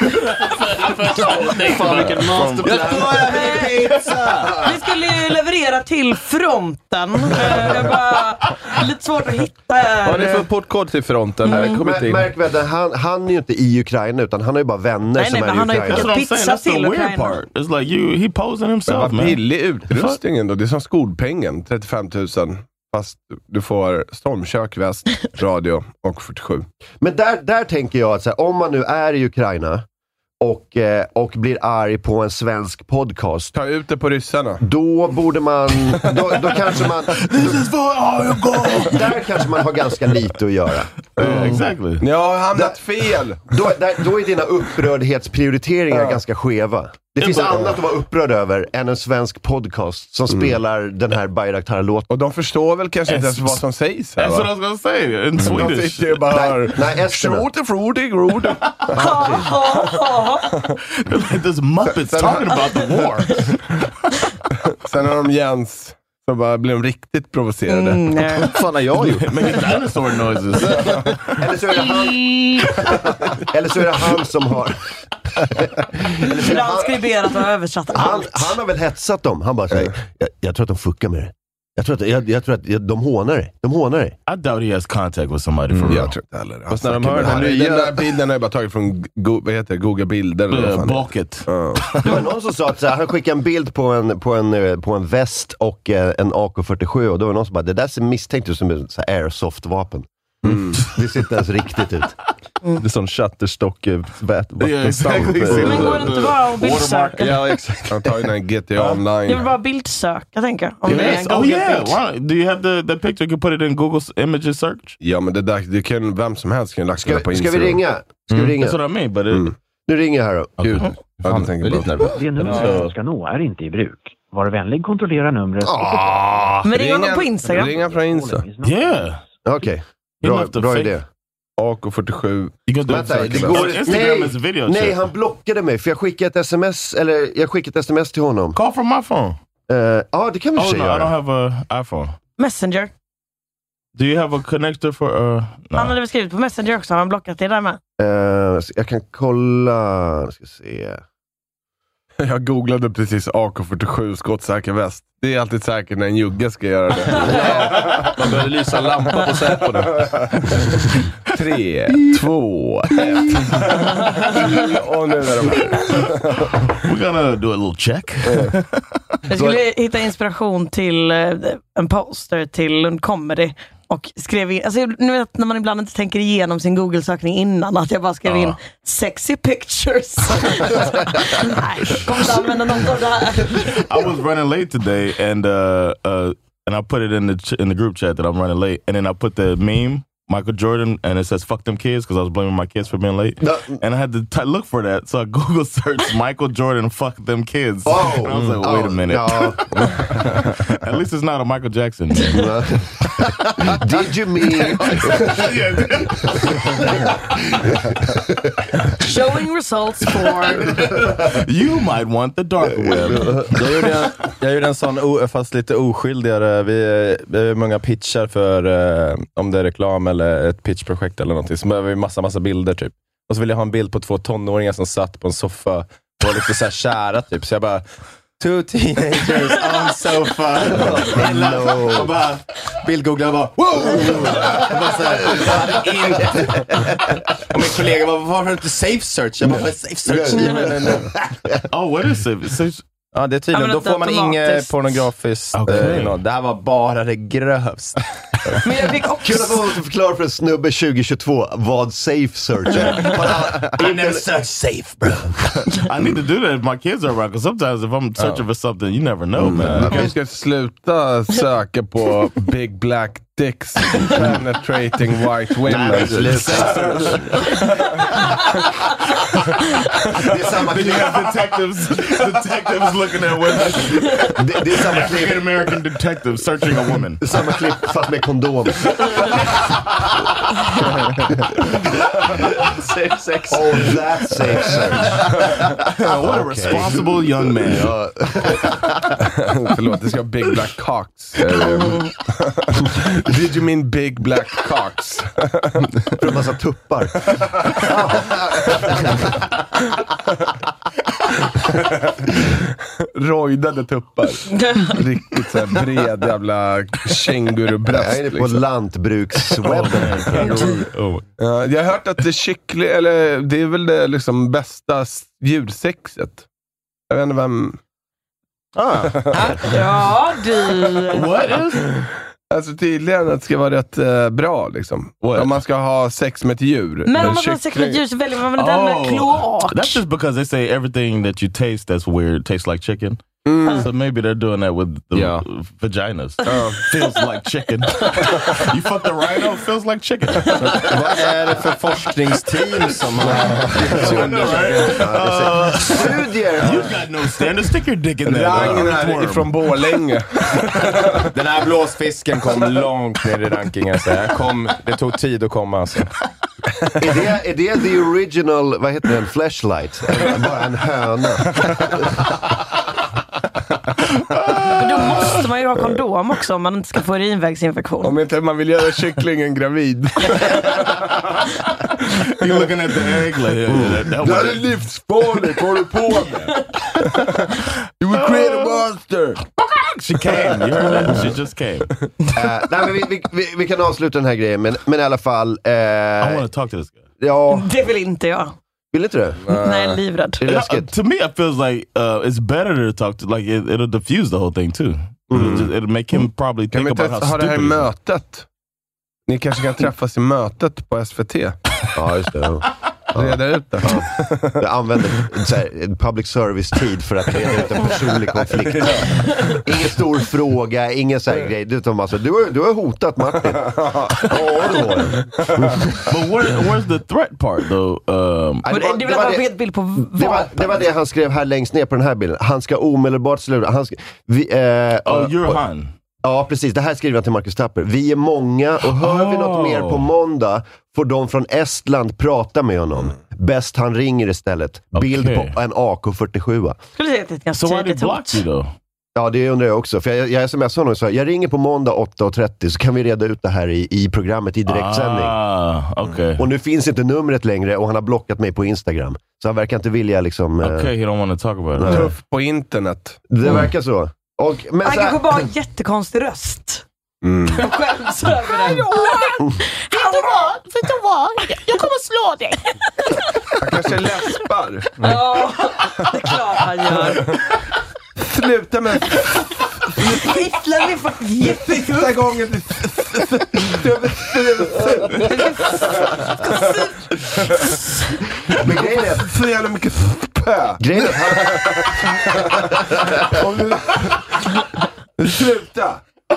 Fan vilken masterplan. Vi skulle ju leverera till fronten. Det var lite svårt att hitta. Vad är det för portkod till fronten? Mm. Mär, märk väl, han, han är ju inte i Ukraina utan han har ju bara vänner nej, som nej, är i Ukraina. That's what I'm saying. That's the weird part. It's like you, he posing himself, man. Billig utrustningen då. Det är som skolpengen. trettiofem tusen. Fast du får stormkök, väst, radio och fyrtiosju. Men där, där tänker jag att så här, om man nu är i Ukraina och, eh, och blir arg på en svensk podcast. Ta ut det på ryssarna. Då borde man... Då, då kanske man... Då, där kanske man har ganska lite att göra. Uh, exactly. Jag har hamnat fel. Då, där, då är dina upprördhetsprioriteringar uh. ganska skeva. Det finns annat att vara upprörd över än en svensk podcast som mm. spelar den här Bayraktar-låten. Och de förstår väl kanske inte ens vad som sägs här, That's what I was gonna say in Swedish. De sitter ju bara här. Nej, nej esterna. Shorty, fruity, grody. Like this Muppets talking about the war. Sen har de Jens... Så bara blir de riktigt provocerade. Mm, nej. Vad fan har jag gjort? Making dinosaur noises. Eller så är det han... Eller så är det han som har... Transkriberat och översatt han, han har väl hetsat dem. Han bara säger, jag, jag tror att de fuckar med det. Jag tror att, jag, jag tror att jag, de hånar det. De hånar det. I doubt he has contact with somebody for mm, real. Jag tror inte heller. Fast när de hör den, den, den där bilden är bara taget från go, vad heter det? Google bilder. Uh, Bucket. Uh. Det var någon som sa att så här, han skickade en bild på en, på en, på en väst och eh, en A K fyrtiosju och då var någon som bara, det där ser misstänkt ut som en så här airsoft-vapen. Mm. Det ser inte ens riktigt ut. Mm. Det är sån Shutterstock vatten. Yeah, exactly. Men går det inte bara att bildsöka? Ja, exakt. Han tar ju den G T A online. Det vill bara bildsöka, tänker jag. Om yes. det är en oh Google yeah, bild. Why? Do you have the, the picture? You can put it in Google's images search? Ja, men det där, det kan vem som helst kan lagt ska, på Instagram. Ska vi ringa? Ska mm. vi ringa? That's what I mean, but it... mm. Nu ringer jag här då. Okay. Gud, jag hade tänkt på det. Det nummer du ska nå är inte i bruk. Var vänlig, kontrollera numret. Ah, men ring honom på Instagram. Ringa från Insta. Yeah. Okej. Okay. Bra, bra idé. A K fyrtiosju. Vänta, det går, nej, nej, han blockade mig för jag skickade ett sms eller jag skickade ett sms till honom. Call from my phone. Ja, uh, ah, det kan vi oh, se. No, I don't have a iPhone. Messenger. Do you have a connector for uh no. Han hade skrivit på Messenger också, han har blockat det där med. Uh, jag kan kolla, ska se. Jag googlade precis A K fyrtiosju skottsäker väst. Det är alltid säkert när en jugge ska göra det. Man börjar lysa en lampa på Säpo nu. Tre, två, ett. Och nu är de här. We're gonna do a little check. Jag skulle hitta inspiration till en poster till Lund Comedy. Och skrev in, alltså nu vet när man ibland inte tänker igenom sin Google-sökning innan, att jag bara skrev in sexy pictures. Nej, kom inte använda något av det här. I was running late today and uh, uh, and I put it in the ch- in the group chat that I'm running late, and then I put the meme Michael Jordan and it says fuck them kids because I was blaming my kids for being late. No. And I had to t- look for that, so I Google searched Michael Jordan fuck them kids. Oh, and I was like, wait oh, a minute. No. At least it's not a Michael Jackson. Did you mean? Showing results for you might want the dark web. Jag gjorde en, jag gjorde en sån o, fast lite oskyldigare. Vi, vi har många pitchar för eh, om det är reklam eller ett pitchprojekt eller någonting. Så behöver vi massa massa bilder typ. Och så vill jag ha en bild på två tonåringar som satt på en soffa och lite så här kära typ. Så jag bara, two teenagers on sofa. Och bara, bildgooglar och bara, wow! Och bara så här, jag hade inte. Och min kollega bara, varför har du inte safe search? Jag bara, safe search? Oh, what is it? Safe... Ja, det är tydligen. Då får man inget pornografiskt. Okay. Eh, det här var bara det grövst. Men jag fick också... Kul att man måste förklara för en snubbe tjugo tjugotvå vad safe search är. I never search safe, bro. I need to do that if my kids are around. Because sometimes if I'm searching oh. for something, you never know, mm, man. Man kanske ska sluta söka på big black dicks penetrating white women. Nej, sluta. Det är samma klipp. detectives, detectives looking at women. Det, det är samma klipp. African American detective searching a woman. Det är samma klipp fast med kondom. Safe sex. Oh, that's safe search. What a responsible young man. Förlåt, det ska vara big black cocks. Did you mean big black cocks? För en massa tuppar. Rojdade tuppar. Riktigt så här bred jävla kängurubröst. Jag är inne på liksom. lantbrukswebben. Oh. Ja, jag har hört att det kyckling, eller det är väl det liksom bästa djursexet. Jag vet inte vem... Ah. Ja, du... What is... Alltså tydligen att det ska vara rätt uh, bra liksom. What? Om man ska ha sex med ett djur. Men om man ska ha sex med ett djur så väljer man väl den med kloak. That's just because they say everything that you taste that's weird tastes like chicken. Mm. So maybe they're doing that with the yeah. vaginas. Uh, feels like chicken. You fuck the rhino, feels like chicken. Vad är det för forskningsteam som har... Studier! You got no standard, stick your dick in there. Ragnar ifrån Borlänge. Den här blåsfisken kom långt ner i rankingen. Så jag kom, det tog tid att komma alltså. Är det, är det the original, vad heter den, flashlight? Bara en höna. Men då måste man ju ha kondom också om man inte ska få urinvägsinfektion. Om inte man vill göra kycklingen gravid. You're looking at the egg like that. Det här är livsfarligt, vad håller du på med? You will create a monster. She came, you heard that? She just came. Uh, nej, men vi, vi, vi, vi kan avsluta den här grejen, men, men i alla fall... Uh, I want to talk to this guy. Ja. Det vill inte jag. Vill inte du? Nej, livrädd. Uh, to me it feels like uh, it's better to talk to, like it, it'll diffuse the whole thing too. Mm. It'll, just, it'll make him probably think kan about how ha stupid det här mötet. Ni kanske kan träffas i mötet på S V T. Ja, just det. Ja. Reda ut det. Ja. Jag använder så här, public service-tid för att reda ut en personlig konflikt. Ingen stor fråga, ingen så här grej. Utan alltså, du, har, du har hotat Martin. Ja, det var det. But where, where's the threat part though? Um, det, var, det, det, var det, bild på det, var, det var det han skrev här längst ner på den här bilden. Han ska omedelbart sluta. Han ska, vi, eh, oh, you're han. Ja, precis. Det här skriver jag till Marcus Tapper. Vi är många och hör oh. vi något mer på måndag får de från Estland prata med honom. Mm. Bäst han ringer istället. Okay. Bild på en A K fyrtiosju. Skulle säga att det är ett ganska tidigt hot. Ja, det undrar jag också. För jag, jag smsade honom och sa, jag ringer på måndag åtta och trettio så kan vi reda ut det här i, i programmet i direktsändning. Ah, okay. Och nu finns inte numret längre och han har blockat mig på Instagram. Så han verkar inte vilja liksom... Okej, okay, he don't want to talk about it. Tuff på internet. Det mm. verkar så. Och, men han så kanske bara har en jättekonstig röst. Mm. Jag skäms över den. Hallå! Vet du vad? Vet du vad? Jag kommer slå dig. Han kanske läspar. Ja, det är klart han gör. Sluta med... Hitler är faktiskt sista gången. Men grejen är så jävla mycket spö. Grejen är sluta.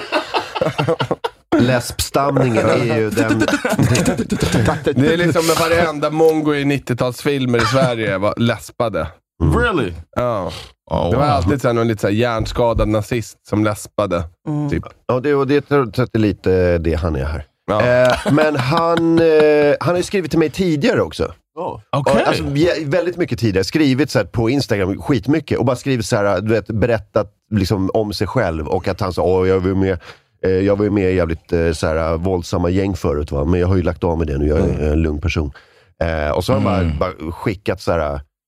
Läspstamningen är ju den... Det är liksom med varenda mongo i nittiotalsfilmer i Sverige var läspade. Mm. Really? Ja. Oh, det var wow. alltid så här, någon lite så här hjärnskadad nazist som läspade. Mm. Typ. Ja, det, och det är lite det han är här. Ja. Eh, men han, eh, han har ju skrivit till mig tidigare också. Oh. Okay. Alltså, väldigt mycket tidigare. Skrivit så här på Instagram skitmycket. Och bara skrivit så här, du vet, berättat liksom om sig själv. Och att han sa, åh jag var med... Jag var ju med i jävligt så här, våldsamma gäng förut, va? Men jag har ju lagt av med det nu, jag är en lugn person. Eh, och så har mm. han bara, bara skickat så här,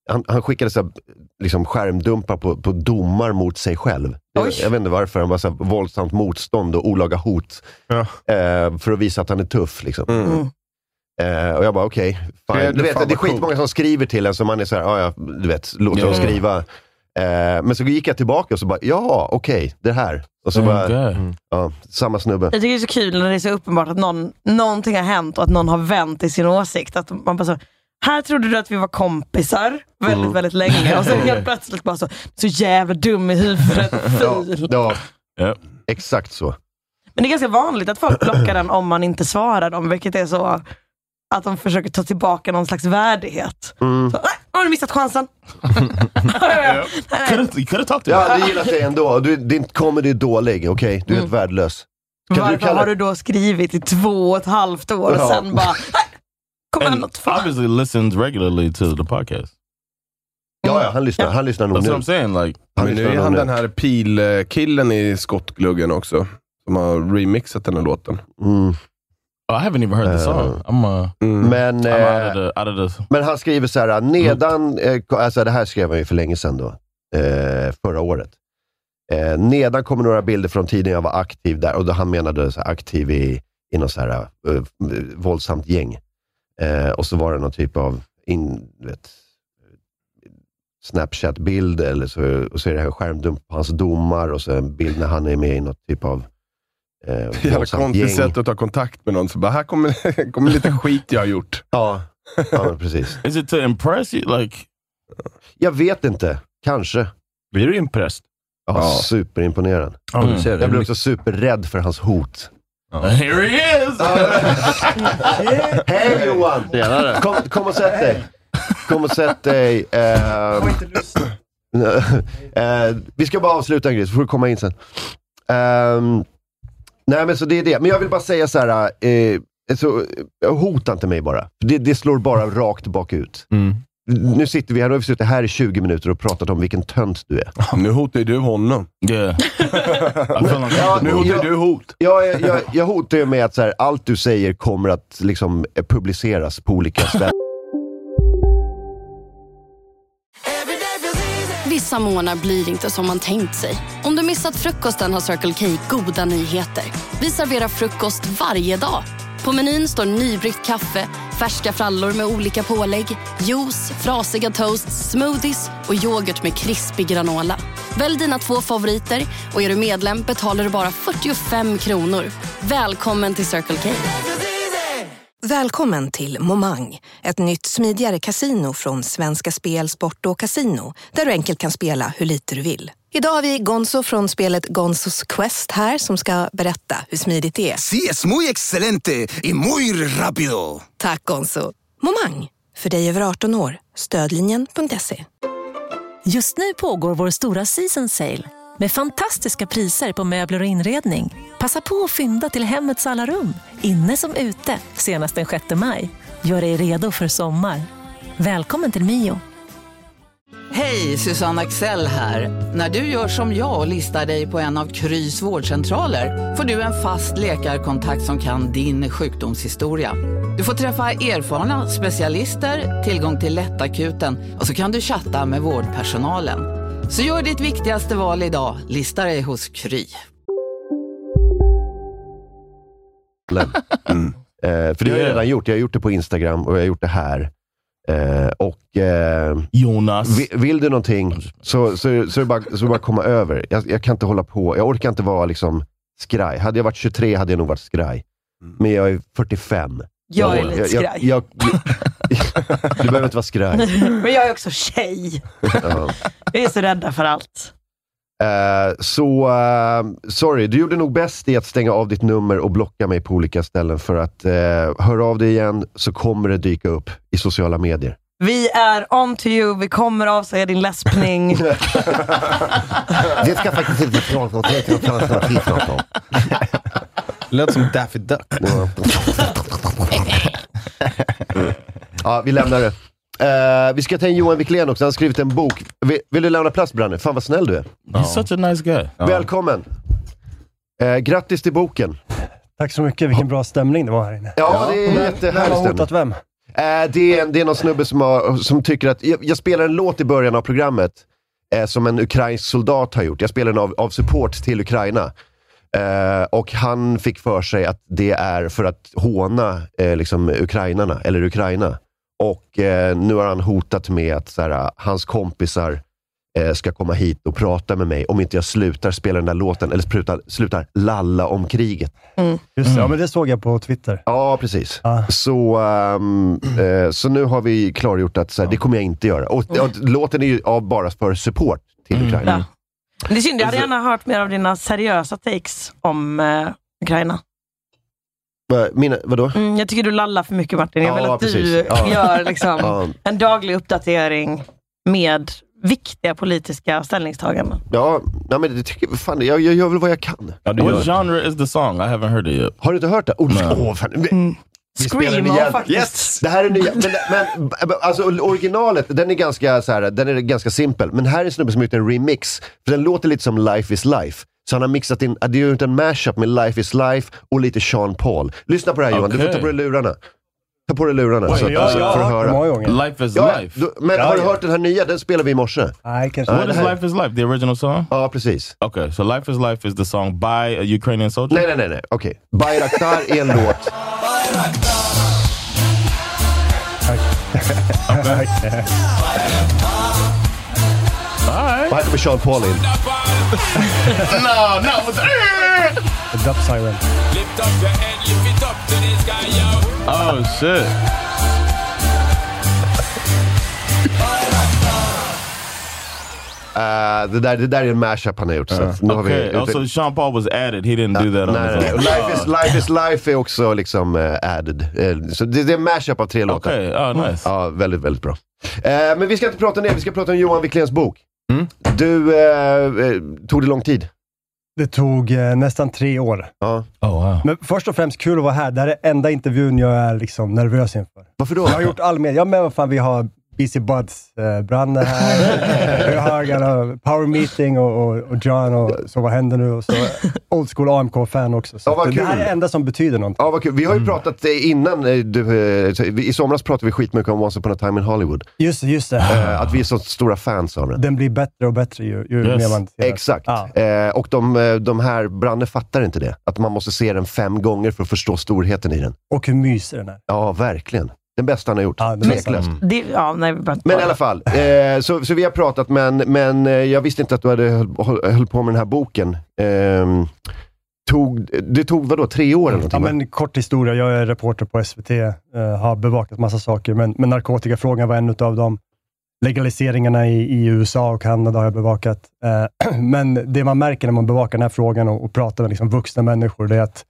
han, han skickade så här, liksom skärmdumpar på, på domar mot sig själv. Jag, jag vet inte varför, han var så här, våldsamt motstånd och olaga hot. Ja. Eh, för att visa att han är tuff liksom. Mm. Eh, och jag bara okej, okay, det, det, det är skitmånga som skriver till en, så man är så här, ah, ja, du vet, låter dem mm. skriva. Eh, men så gick jag tillbaka och så bara, ja, okej, okay, det här. Och så bara, mm. ja, samma snubbe. Jag tycker det är så kul när det är så uppenbart att någon, någonting har hänt och att någon har vänt i sin åsikt. Att man bara så, här trodde du att vi var kompisar väldigt, mm. väldigt länge. Och så helt plötsligt bara så, så jävla dum i huvudet. ja, ja, ja, exakt så. Men det är ganska vanligt att folk blockar den om man inte svarar dem, vilket är så att de försöker ta tillbaka någon slags värdighet. Mm. Så, nej, har du missat chansen? ja, du gillar det ändå. Du, din comedy är dålig, okej? Okay? Du är mm. helt värdelös. Kan Varför du kalla... har du då skrivit i två och ett halvt år och ja. sen bara... And obviously listens regularly to the podcast. Ja, ja, han lyssnar. Han lyssnar nog nu. That's what I'm saying. Like, han men nu är han nu. Den här pilkillen i skottgluggen också. Som har remixat den här låten. Mm. Oh, I haven't even heard the song. I'm, uh, mm. Men, I'm uh, out of the, out of the... men han skriver så här, nedan, mm. eh, alltså det här skrev han ju för länge sedan då. Eh, förra året. Eh, nedan kommer några bilder från tiden jag var aktiv där. Och då han menade så här, aktiv i, i något så här uh, våldsamt gäng. Eh, och så var det någon typ av in, vet, Snapchat-bild eller så, och så är det här skärmdump på hans domar och så en bild när han är med i något typ av eh, jävla konstigt sätt att ta kontakt med någon, så bara, här kommer, kommer lite skit jag har gjort. Ja, ja precis. Is it to impress you? Like... Jag vet inte, kanske. Blir du impressed? Ja, ja. Superimponerad. Mm. Jag blir också superrädd för hans hot. Uh, here he is! Hej Johan! Kom, kom och sätt dig. Kom och sätt dig. Uh, uh, vi ska bara avsluta en grej, så får du komma in sen. Uh, nej men så det är det. Men jag vill bara säga så här. Uh, så, hota inte mig bara. Det, det slår bara rakt bakut. Mm. Nu sitter vi här, nu har vi suttit här i tjugo minuter och pratat om vilken tönt du är. Nu hotar ju du honom. Yeah. ja, nu hotar jag, du hot. Ja, jag, jag, jag hotar ju med att så här, allt du säger kommer att liksom publiceras på olika ställen. Vissa månader blir inte som man tänkt sig. Om du missat frukosten har Circle K goda nyheter. Vi serverar frukost varje dag. På menyn står nybryggt kaffe, färska frallor med olika pålägg, juice, frasiga toasts, smoothies och yoghurt med krispig granola. Välj dina två favoriter och är du medlem betalar du bara fyrtiofem kronor. Välkommen till Circle K. Välkommen till Momang, ett nytt smidigare kasino från Svenska Spel, Sport och Casino, där du enkelt kan spela hur lite du vill. Idag har vi Gonzo från spelet Gonzos Quest här som ska berätta hur smidigt det är. Sí, es muy excelente y muy rápido. Tack Gonzo. Momang, för dig över arton år. Stödlinjen punkt se. Just nu pågår vår stora season sale med fantastiska priser på möbler och inredning. Passa på att fynda till hemmets alla rum, inne som ute, senast den sjätte maj. Gör dig redo för sommar. Välkommen till Mio. Hej, Susanne Axel här. När du gör som jag och listar dig på en av Krys vårdcentraler får du en fast läkarkontakt som kan din sjukdomshistoria. Du får träffa erfarna specialister, tillgång till lättakuten och så kan du chatta med vårdpersonalen. Så gör ditt viktigaste val idag, lista dig hos Kry. Mm. Eh, för det har jag redan gjort. Jag har gjort det på Instagram och jag har gjort det här. Eh, och eh, Jonas vill, vill du någonting så, så, så, är det bara, så är det bara komma över. jag, jag kan inte hålla på, jag orkar inte vara liksom skraj. Hade jag varit tjugotre hade jag nog varit skraj. Men jag är fyrtiofem. Jag är lite jag, skraj jag, jag, jag, Du behöver inte vara skraj. Men jag är också tjej. Ja. Jag är så rädda för allt. Uh, så uh, sorry, du gjorde nog bäst i att stänga av ditt nummer och blocka mig på olika ställen, för att uh, höra av dig igen så kommer det dyka upp i sociala medier. Vi är on to you, vi kommer avsäga din läspning. Det ska faktiskt inte fråga något. Det lät som Daffy Duck. Ja, vi lämnar det. Uh, vi ska ta in Johan Wiklén också. Han har skrivit en bok. Vill, vill du lämna plats, Branne? Fan vad snäll du är. He's such a nice guy. Välkommen. Uh, grattis till boken. Tack så mycket. Vilken bra stämning det var här inne. Ja, det är jättehärlig stämning. Vem har hotat vem? Eh, det, är, det är någon snubbe som, har, som tycker att... Jag, jag spelar en låt i början av programmet eh, som en ukrainsk soldat har gjort. Jag spelar den av, av support till Ukraina. Eh, och han fick för sig att det är för att håna eh, liksom, ukrainarna, eller Ukraina. Och eh, nu har han hotat med att såhär, hans kompisar eh, ska komma hit och prata med mig om inte jag slutar spela den där låten eller slutar, slutar lalla om kriget. Mm. Just det, ja, men det såg jag på Twitter. Ja, precis. Ah. Så, um, eh, så nu har vi klargjort att såhär, det kommer jag inte göra. Och, och låten är ju av bara för support till mm. Ukraina. Ja. Det är synd, jag hade gärna hört mer av dina seriösa takes om eh, Ukraina. Mina, vadå? Mm, jag tycker du lallar för mycket, Martin. Jag vill ja, att precis. du ja. gör liksom, ja. en daglig uppdatering med viktiga politiska ställningstaganden. Ja, nej, men det tycker fan, jag, jag gör väl vad jag kan. Ja, What genre is the song? I haven't heard it yet. Har du inte hört det? Oh, oh, fan. Vi, mm. vi spelar den igen. Yes. Det här är nya. Men, men alltså originalet, den är ganska så här, den är ganska simpel. Men här är en snubbe som har gjort en remix. För den låter lite som Life is Life. Så han har mixat in, det är ju en mashup med Life is Life och lite Sean Paul. Lyssna på det här, Johan, okay. Du får ta på dig lurarna. Ta på dig lurarna. Oj, så, ja, alltså, ja, för att höra. Life is ja, Life. Du, men ja, har du hört den här nya? Den spelar vi i morse. Nej, kanske. What is Life is Life? The original song? Ja, precis. Okay, so Life is Life is the song by a Ukrainian soldier? Nej, nej, nej. nej. Okej. Okay. Bayraktar är en låt. Okay. Och här kommer Sean Paul in. no, no. The dub siren. Oh, shit. Uh, det, där, det där är en mashup han har gjort. Uh, så nu okay. har vi, oh, so Sean Paul was added. He didn't uh, do that on nej, nej. Life, is, life is Life är också liksom uh, added. Uh, så det, det är en mashup av tre låtar. Okay. Oh, nice. Ja, uh, väldigt, väldigt bra. Uh, men vi ska inte prata om det. Vi ska prata om Johan Wickléns bok. Mm? Du, uh, tog det lång tid? Det tog uh, nästan tre år. Ja. Oh, wow. Men först och främst kul att vara här. Det här är enda intervjun jag är liksom nervös inför. Varför då? Jag har gjort all med. Ja, men vad fan, vi har B C Buds eh, Branne här. Vi har uh, Power Meeting och, och, och John och så vad händer nu? Och så Old School A M K-fan också. Så ja, det, det här är det enda som betyder någonting. Ja, vad kul. Vi har ju mm. pratat innan, du, i somras pratade vi skitmycket om Once Upon a Time in Hollywood. Just det, just det. Uh, att vi är så stora fans av det. Den blir bättre och bättre ju, ju yes. mer man ser. Exakt. Ah. Uh, och de, de här Branne fattar inte det. Att man måste se den fem gånger för att förstå storheten i den. Och hur mysig den är. Ja, verkligen. Den bästa han har gjort. Ja, tveklöst. Mm. Det, ja, nej, bara... Men i alla fall, eh, så, så vi har pratat, men, men jag visste inte att du hade höll, höll på med den här boken. Eh, tog, det tog vadå, tre år eller någonting? Ja, men kort historia. Jag är reporter på S V T, eh, har bevakat massa saker, men, men narkotikafrågan var en av dem. Legaliseringarna i, i U S A och Kanada har jag bevakat. Eh, men det man märker när man bevakar den här frågan och, och pratar med liksom vuxna människor, det är att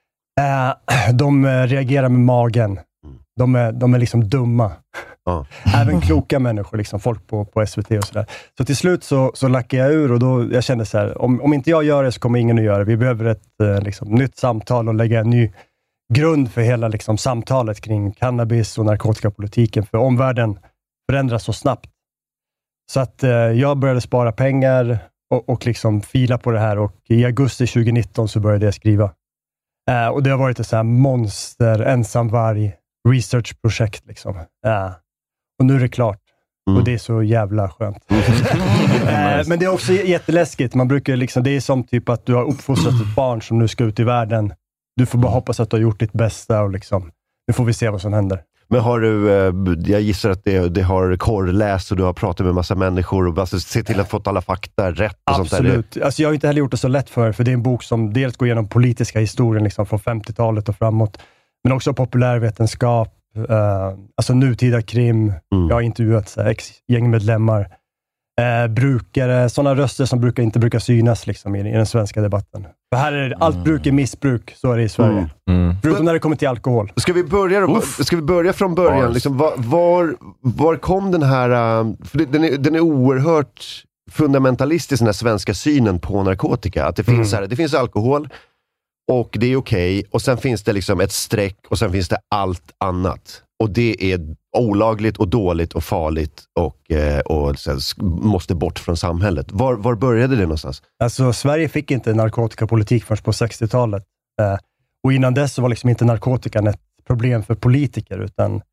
eh, de reagerar med magen. De är, de är liksom dumma. Ja. Även kloka människor, liksom folk på, på S V T och sådär. Så till slut så, så lackade jag ur och då jag kände så här, om, om inte jag gör det så kommer ingen att göra det. Vi behöver ett eh, liksom, nytt samtal och lägga en ny grund för hela liksom, samtalet kring cannabis och narkotikapolitiken. För omvärlden förändras så snabbt. Så att eh, jag började spara pengar och, och liksom fila på det här. Och i augusti tjugonitton så började jag skriva. Eh, och det har varit ett så här monster, ensamvarg researchprojekt liksom. Ja. Och nu är det klart. Mm. Och det är så jävla skönt. eh, men det är också jätteläskigt. Man brukar liksom, det är som typ att du har uppfostrat ett barn som nu ska ut i världen. Du får bara hoppas att du har gjort ditt bästa och liksom, nu får vi se vad som händer. Men har du, eh, jag gissar att det, det har korrläst och du har pratat med massa människor och alltså, se till att fått alla fakta rätt och Absolut. sånt där. Absolut. Alltså, jag har inte heller gjort det så lätt för, för det är en bok som dels går igenom politiska historien liksom, från femtiotalet och framåt. Men också populärvetenskap, uh, alltså nutida krim. Mm. Jag har intervjuat uh, ex-gängmedlemmar, uh, brukare, sådana röster som brukar, inte brukar synas liksom, i, i den svenska debatten. För här är det, allt mm. bruk är missbruk, så är det i Sverige. Mm. Mm. Förutom när det kommer till alkohol. Ska vi börja, ska vi börja från början? Liksom, var, var, var kom den här, uh, för den är, den är oerhört fundamentalistisk, den här svenska synen på narkotika. Att det finns, mm. här, det finns alkohol, och det är okej. Okay. Och sen finns det liksom ett streck. Och sen finns det allt annat. Och det är olagligt och dåligt och farligt. Och, eh, och sen måste bort från samhället. Var, var började det någonstans? Alltså Sverige fick inte narkotikapolitik först på sextiotalet. Eh, och innan dess så var liksom inte narkotikan ett problem för politiker. Utan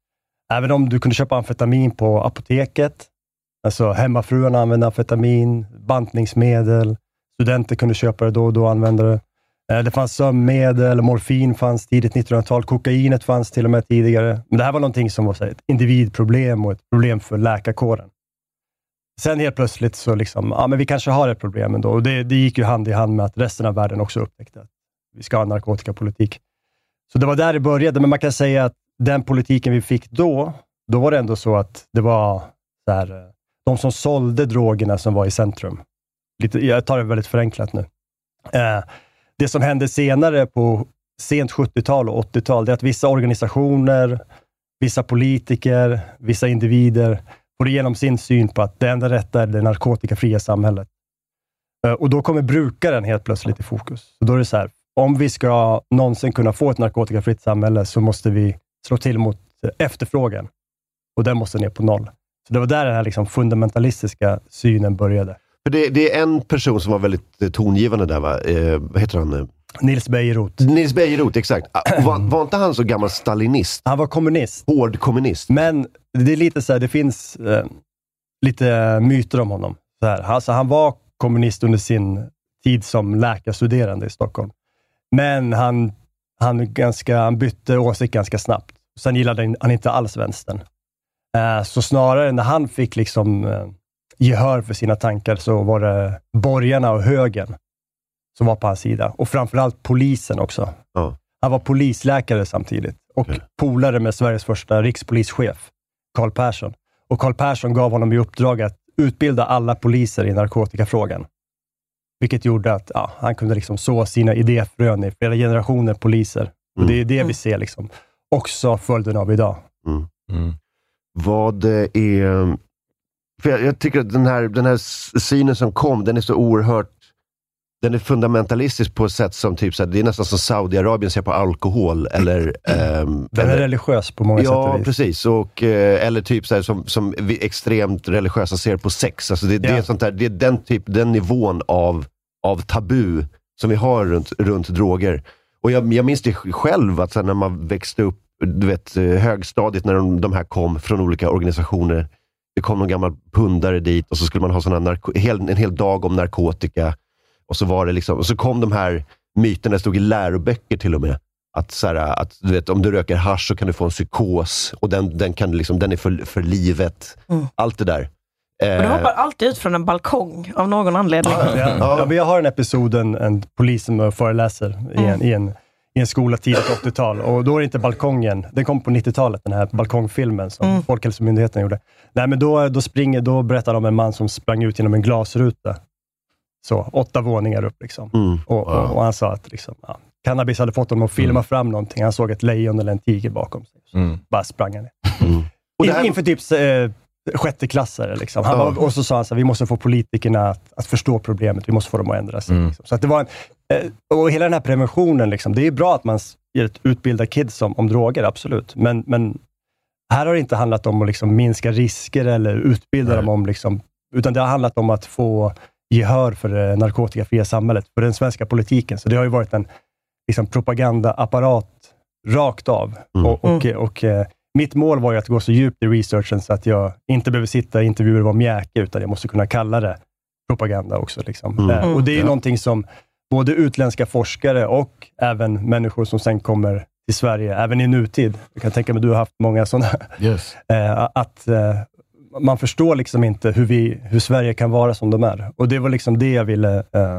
Även om du kunde köpa amfetamin på apoteket. Alltså hemmafruarna använde amfetamin, bantningsmedel. Studenter kunde köpa det då och då och använda det. Det fanns sömnmedel, morfin fanns tidigt nittonhundratal, kokainet fanns till och med tidigare. Men det här var någonting som var så här, ett individproblem och ett problem för läkarkåren. Sen helt plötsligt så liksom, ja men vi kanske har ett problem ändå. Och det, det gick ju hand i hand med att resten av världen också upptäckte att vi ska ha narkotikapolitik. Så det var där det började, men man kan säga att den politiken vi fick då, då var det ändå så att det var så här, de som sålde drogerna som var i centrum. Lite, jag tar det väldigt förenklat nu. Eh, det som hände senare på sent sjuttiotal och åttiotal, det är att vissa organisationer, vissa politiker, vissa individer får igenom sin syn på att det enda rätta är det narkotikafria samhället. Eh, och då kommer brukaren helt plötsligt i fokus. Så då är det så här, om vi ska någonsin kunna få ett narkotikafritt samhälle så måste vi slå till mot efterfrågan. Och den måste ner på noll. Så det var där den här liksom fundamentalistiska synen började. För det, det är en person som var väldigt eh, tongivande där, va? Eh, vad heter han? Nils Bejerot. Nils Bejerot, exakt. Var, var inte han så gammal stalinist? Han var kommunist. Hård kommunist. Men det är lite så här, det finns eh, lite myter om honom. Så här, alltså, han var kommunist under sin tid som läkarstuderande i Stockholm. Men han, han, ganska, han bytte åsikt ganska snabbt. Sen gillade han inte alls vänstern. Eh, så snarare när han fick liksom eh, gehör för sina tankar så var det borgarna och högern som var på hans sida. Och framförallt polisen också. Ja. Han var polisläkare samtidigt. Och okay. polare med Sveriges första rikspolischef, Carl Persson. Och Carl Persson gav honom i uppdrag att utbilda alla poliser i narkotikafrågan. Vilket gjorde att ja, han kunde liksom så sina idéfrön i flera generationer poliser. Mm. Och det är det vi ser liksom också följden av idag. Mm. Mm. Vad är... För jag, jag tycker att den här, den här synen som kom, den är så oerhört... Den är fundamentalistisk på ett sätt som typ så här, det är nästan som Saudiarabien ser på alkohol. Eller, ähm, den är eller, religiös på många ja, sätt och vis. Ja, precis. Och, äh, eller typ så här, som, som vi extremt religiösa ser på sex. Alltså det, ja. det, är sånt där, det är den, typ, den nivån av, av tabu som vi har runt, runt droger. Och jag, jag minns det själv att så här, när man växte upp, du vet, högstadiet när de, de här kom från olika organisationer. Det kom någon gammal pundare dit och så skulle man ha såna narko- hel, en hel dag om narkotika. Och så var det liksom, och så kom de här myterna, det stod i läroböcker till och med. Att, så här, att du vet, om du röker hasch så kan du få en psykos. Och den, den, kan liksom, den är för, för livet. Mm. Allt det där. Och du hoppar alltid ut från en balkong av någon anledning. Ja, ja. Ja, vi har en episod, en, en polis som föreläser i en, mm. i en i en skola tidigt åttiotal. Och då är det inte balkongen. Den kom på nittiotalet, den här balkongfilmen som mm. Folkhälsomyndigheten gjorde. Nej, men då, då, springer, då berättar de om en man som sprang ut genom en glasruta. Så, åtta våningar upp liksom. Mm. Och, och, och han sa att liksom, ja, cannabis hade fått honom att filma mm. fram någonting. Han såg ett lejon eller en tiger bakom sig. Så mm. bara sprang han ner. Mm. Och här... In, inför typ eh, sjätteklassare liksom. Han var, och så sa han så här, vi måste få politikerna att, att förstå problemet. Vi måste få dem att ändra sig. Mm. Liksom. Så att det var en, eh, och hela den här preventionen liksom, det är bra att man utbildar kids om, om droger, absolut. Men, men här har det inte handlat om att liksom minska risker eller utbilda Nej. dem om liksom, utan det har handlat om att få gehör för det narkotikafria samhället, för den svenska politiken. Så det har ju varit en liksom, propagandaapparat rakt av. Mm. Och, och, och, och eh, mitt mål var ju att gå så djupt i researchen så att jag inte behöver sitta i intervjuer och vara mjäke, utan jag måste kunna kalla det propaganda också. Liksom. Mm. Eh, och det är ju ja. någonting som både utländska forskare och även människor som sen kommer till Sverige, även i nutid. Jag kan tänka mig att du har haft många sådana. Yes. eh, att eh, man förstår liksom inte hur, vi, hur Sverige kan vara som de är. Och det var liksom det jag ville uh,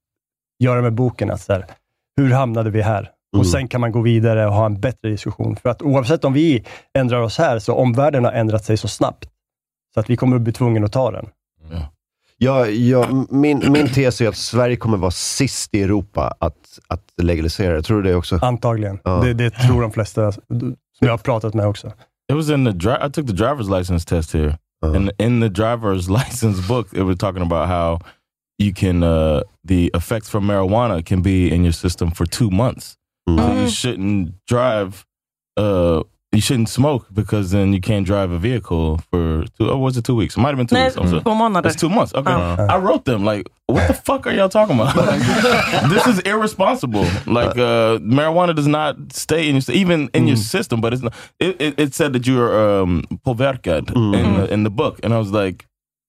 göra med boken. Att så här, hur hamnade vi här? Mm. Och sen kan man gå vidare och ha en bättre diskussion. För att oavsett om vi ändrar oss här, så omvärlden har ändrat sig så snabbt. Så att vi kommer att bli tvungna att ta den. Mm. Ja, ja, min, min tes är att Sverige kommer vara sist i Europa att, att legalisera. Jag tror det också. Antagligen. Ja. Det, det tror de flesta som jag har pratat med också. It was in the dri- I took the driver's license test here, uh-huh. and in the driver's license book, it was talking about how you can uh, the effects from marijuana can be in your system for two months. Mm-hmm. So you shouldn't drive uh, you shouldn't smoke because then you can't drive a vehicle for two, or was it two weeks? It might have been two Nej, weeks. Also. två månader. It's two months. Okay. Uh. I wrote them like, what the fuck are y'all talking about? Like, this is irresponsible. Like, uh, marijuana does not stay in your, even in mm. your system, but it's not, it, it, it said that you're um, påverkad mm. in, the, in the book. And I was like,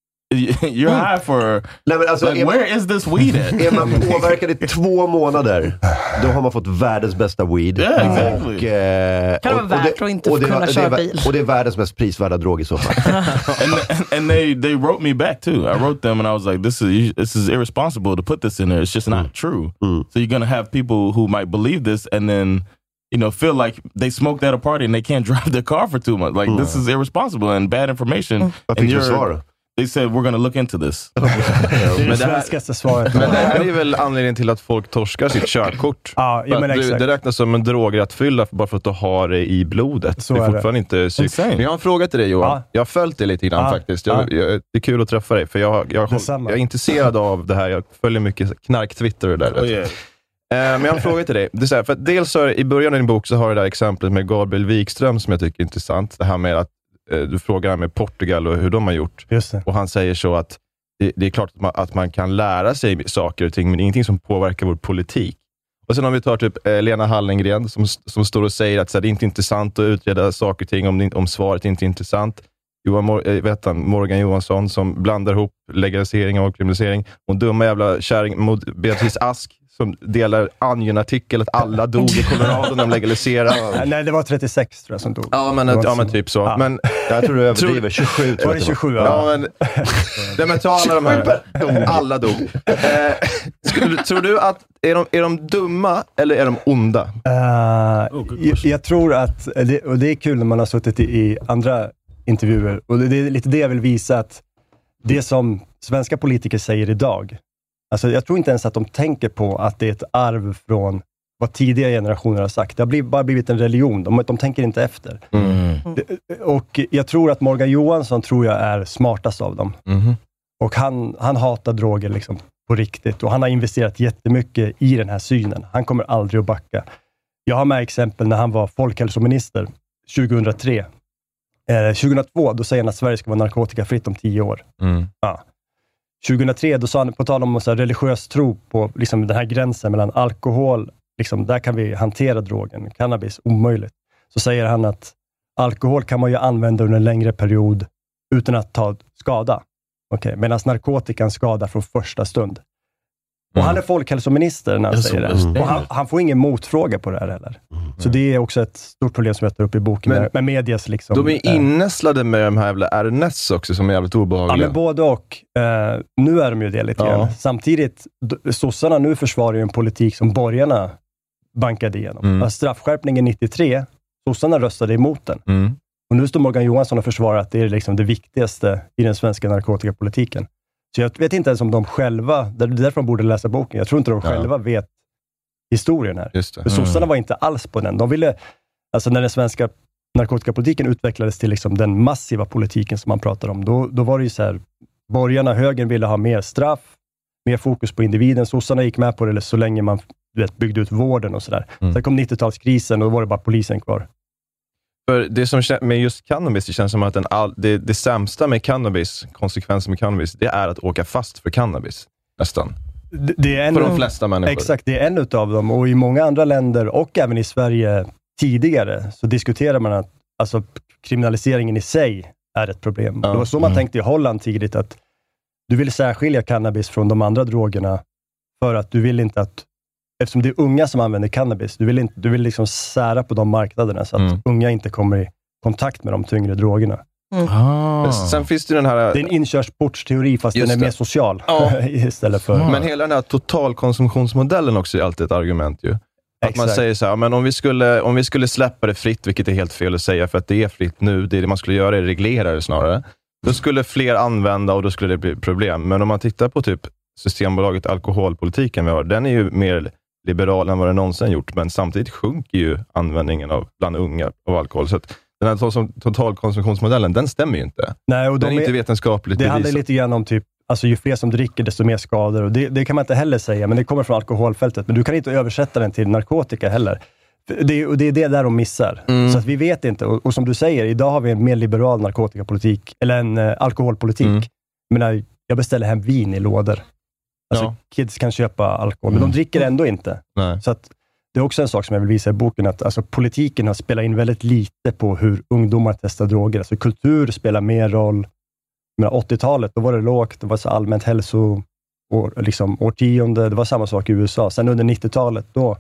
you're high for... Nej, men alltså, like, man, where is this weed at? Är man påverkad i två månader, då har man fått världens bästa weed. Yeah, exactly. Och, eh, kan det vara värt att inte och det, kunna och köra det, bil. Och det är världens mest prisvärda drog i så fall. and and, and they, they wrote me back too. I wrote them and I was like, this is this is irresponsible to put this in there. It's just not mm. true. Mm. So you're going to have people who might believe this and then, you know, feel like they smoked at a party and they can't drive their car for two months. Like, mm. this is irresponsible and bad information. Mm. And you're... They said we're gonna look into this. Det är det svenskaste svaret. Men det här är väl anledningen till att folk torskar sitt körkort. Ja, ja, men det, det räknas som en drograttfylla bara för att du har det i blodet. Så det är, är fortfarande det. inte psyk. Men jag har en fråga till dig, Johan. Ja. Jag har följt dig lite grann ja. faktiskt. Jag, ja. jag, det är kul att träffa dig, för jag, jag, jag, jag är intresserad av det här. Jag följer mycket knark-Twitter och där. Oh, yeah. Men jag har en fråga till dig. Det är så här, för att dels så i början av din bok så har du det där exemplet med Gabriel Wikström som jag tycker är intressant. Det här med att du frågar med Portugal och hur de har gjort. Just det. Och han säger så att det, det är klart att man, att man kan lära sig saker och ting, men det är ingenting som påverkar vår politik. Och sen om vi tar typ eh, Lena Hallengren som, som står och säger att så här, det är inte intressant att utreda saker och ting om, om svaret är inte intressant. Johan Mor- äh, vet han, Morgan Johansson som blandar ihop legalisering och kriminalisering. Och dumma jävla kärring mot Beatrice Ask som delar Onion-artikel att alla dog i Colorado när de legaliserade. Nej, det var trettiosex tror jag som dog. Ja, men, ja, men typ så. Ja. Men, jag tror du överdriver. tjugosju tror jag. Det tjugosju, ja. ja men, nej, men ta alla de här. Alla dog. Eh, skulle, tror du att, är de, är de dumma eller är de onda? Uh, oh, jag, jag tror att, det, och det är kul när man har suttit i, i andra intervjuer, och det, det är lite det jag vill visa, att det som svenska politiker säger idag, alltså jag tror inte ens att de tänker på att det är ett arv från vad tidigare generationer har sagt. Det har blivit, bara blivit en religion. De, de tänker inte efter. Mm. Det, och jag tror att Morgan Johansson tror jag är smartast av dem. Mm. Och han, han hatar droger liksom på riktigt. Och han har investerat jättemycket i den här synen. Han kommer aldrig att backa. Jag har med exempel när han var folkhälsominister tjugohundratre. Eh, tjugohundratvå, då säger han att Sverige ska vara narkotikafritt om tio år. Mm. Ja. tjugohundratre, då sa han, på tal om så här, religiös tro på liksom, den här gränsen mellan alkohol, liksom, där kan vi hantera drogen, cannabis, omöjligt. Så säger han att alkohol kan man ju använda under en längre period utan att ta skada. Okay. Medan narkotikan skadar från första stund. Och mm. han är folkhälsominister när han jag säger det. Mm. Och han, han får ingen motfråga på det här heller. Mm. Så det är också ett stort problem som jag tar upp i boken men, med, med medias liksom. De är innässlade med de här jävla R N S också som är jävligt obehagliga. Ja, men både och. Uh, nu är de ju det lite grann. Ja. Samtidigt, sossarna nu försvarar ju en politik som borgarna bankade igenom. Mm. Straffskärpningen nittiotre, sossarna röstade emot den. Mm. Och nu står Morgan Johansson och försvarar att det är liksom det viktigaste i den svenska narkotikapolitiken. Så jag vet inte ens om de själva, det är därför de borde läsa boken, jag tror inte de själva ja. vet historien här. Just det. För sossarna mm. var inte alls på den. De ville, alltså när den svenska narkotikapolitiken utvecklades till liksom den massiva politiken som man pratar om, då, då var det ju så här, borgarna, högern ville ha mer straff, mer fokus på individen. Sossarna gick med på det så länge man du vet, byggde ut vården och sådär. Mm. Sen kom nittiotalskrisen och då var det bara polisen kvar. För det som med just cannabis, det känns som att den all, det, det sämsta med cannabis, konsekvensen med cannabis, det är att åka fast för cannabis. Nästan. Det, det är en, för de flesta människor. Exakt, det är en utav dem. Och i många andra länder och även i Sverige tidigare så diskuterar man att alltså, kriminaliseringen i sig är ett problem. Ja. Det var så man mm. tänkte i Holland tidigt, att du vill särskilja cannabis från de andra drogerna för att du vill inte att, eftersom det är unga som använder cannabis, du vill, inte, du vill liksom sära på de marknaderna så att mm. unga inte kommer i kontakt med de tyngre drogerna. Mm. Ah. Sen finns det den här... Det är en inkörsportsteori fast den är det. mer social. Ja. istället för... Men hela den här totalkonsumtionsmodellen också är alltid ett argument ju. Att Exakt. man säger så här, men om vi, skulle, om vi skulle släppa det fritt, vilket är helt fel att säga för att det är fritt nu, det, är det man skulle göra är reglera det snarare. Då skulle fler använda och då skulle det bli problem. Men om man tittar på typ Systembolaget, alkoholpolitiken vi har, den är ju mer liberal än vad det någonsin gjort, men samtidigt sjunker ju användningen av bland unga av alkohol. Så att den här totalkonsumtionsmodellen, den stämmer ju inte. Nej, och den de är inte vetenskapligt Det bevisat. handlar lite grann om typ, alltså ju fler som dricker desto mer skador. Och det, det kan man inte heller säga, men det kommer från alkoholfältet. Men du kan inte översätta den till narkotika heller. Det, och det är det där de missar. Mm. Så att vi vet inte. Och, och som du säger, idag har vi en mer liberal narkotikapolitik. Eller en uh, alkoholpolitik. Mm. Jag menar, jag beställer hem vin i lådor. Alltså Ja. kids kan köpa alkohol, men de dricker ändå inte. Nej. Så att det är också en sak som jag vill visa i boken, att alltså, politiken har spelat in väldigt lite på hur ungdomar testar droger. Alltså kultur spelar mer roll. Men åttiotalet, då var det lågt. Det var så allmänt hälso år, liksom, årtionde. Det var samma sak i U S A. Sen under nittiotalet, då,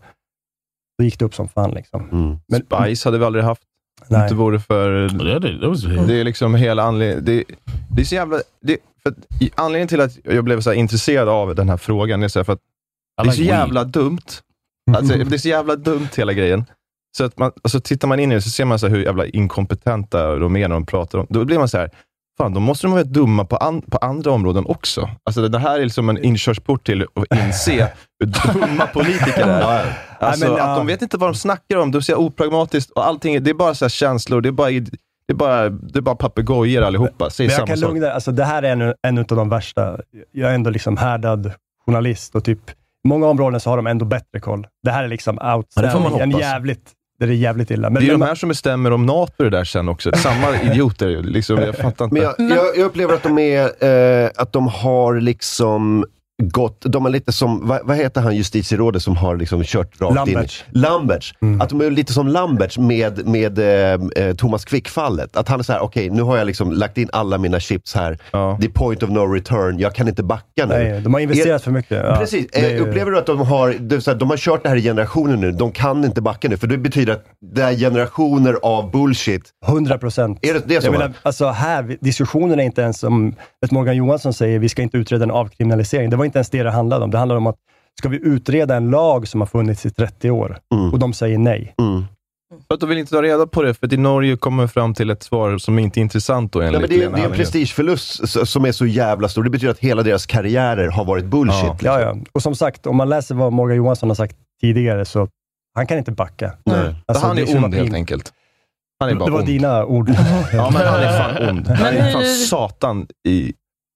då gick det upp som fan. Liksom. Mm. Men Spice hade vi aldrig haft. Nej. Inte vore för... Det, det, det, var... det är liksom hela anledningen. Det, det är så jävla... Det, för att, anledningen till att jag blev så här intresserad av den här frågan är så här för att det är så jävla dumt. Alltså, det är så jävla dumt hela grejen. Så att man, alltså, tittar man in i det så ser man så här hur jävla inkompetenta de är när de pratar om. Då blir man så här, fan, då måste de vara dumma på, an, på andra områden också. Alltså det här är liksom en inkörsport till att inse hur dumma politiker är. Alltså, Nej, men, att de vet inte vad de snackar om. De ser opragmatiskt och allting. Det är bara så här känslor. Det är bara, det är bara, det är bara papegojor allihopa. Säger Men jag samma kan sak. lugna, alltså det här är en, en av de värsta. Jag är ändå liksom härdad journalist och typ i många områden så har de ändå bättre koll. Det här är liksom outstanding. Ja, det får man en hoppas. jävligt, det är jävligt illa. Men, det är men, de här som bestämmer om NATO det där sen också. Samma idioter. Liksom, jag fattar inte. Men jag, jag, jag upplever att de är, eh, att de har liksom gått, de är lite som, vad, vad heter han justitierådet som har liksom kört rakt Lamberts. in? Lamberts. Mm. Att de är lite som Lamberts med, med eh, Thomas Quick-fallet. Att han är så här, okej, okay, nu har jag liksom lagt in alla mina chips här. Ja. The point of no return. Jag kan inte backa nu. Nej, de har investerat för mycket. Ja, Precis. det är ju- Upplever du att de har, det är så här, de har kört det här i generationer nu. De kan inte backa nu. För det betyder att det är generationer av bullshit. hundra procent. Är det, det är så? Jag menar, alltså här, diskussionen är inte ens som ett Morgan Johansson säger, vi ska inte utreda en avkriminalisering. Det var inte ens det det handlade om. Det handlade om att, ska vi utreda en lag som har funnits i trettio år? Mm. Och de säger nej. Mm. För att de vill inte ta reda på det, för att i Norge kommer fram till ett svar som inte är intressant då, Nej, enligt men det, är, Lena det är en Hallengren. prestigeförlust s- som är så jävla stor. Det betyder att hela deras karriärer har varit bullshit. Ja. Ja, ja. Och som sagt, om man läser vad Morgan Johansson har sagt tidigare, så han kan inte backa. Nej. Alltså, han det är skulle ond vara helt pin- enkelt. Han är bara Det var ond. dina ord. Ja, men han är fan ond. Han är Men fan hur- satan i...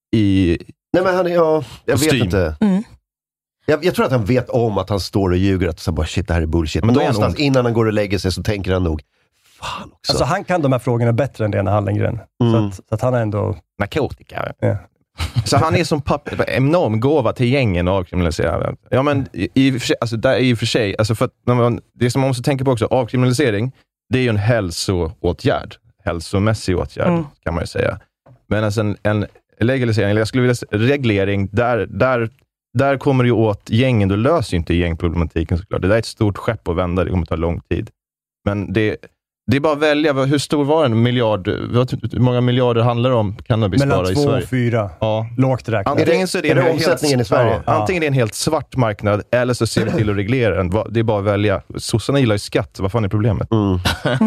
i Nej, men han är, ja, jag Kostym. vet inte. Mm. Jag, jag tror att han vet om att han står och ljuger. Att så bara, shit, det här är bullshit. Men Men då är han någonstans ond. innan han går och lägger sig så tänker han nog, fan också. Alltså han kan de här frågorna bättre än Lena Hallengren. Så, Mm. att, så att han är ändå... narkotika. Ja. Så han är som pappa, enorm gåva till gängen och avkriminalisera. Ja, men i, i och för sig, alltså, där, i och för sig, alltså för att, när man, det som man måste tänka på också, avkriminalisering, det är ju en hälsoåtgärd. Hälsomässig åtgärd, Mm. kan man ju säga. Men alltså en, en legalisering, eller jag skulle vilja säga reglering, där, där, där kommer det ju åt gängen, då löser ju inte gängproblematiken såklart. Det där är ett stort skepp att vända, det kommer ta lång tid. Men det, det är bara att välja, hur stor var en miljard, hur många miljarder handlar det om cannabis Mellan bara i två och Sverige? fyra. Ja. Lågt räknat. Antingen så är det, är det en helt- omsättningen i Sverige? Ja, antingen är det en helt svart marknad, eller så ser vi till att reglera den. Va- Det är bara att välja. Sossarna gillar ju skatt, vad fan är problemet? Mm.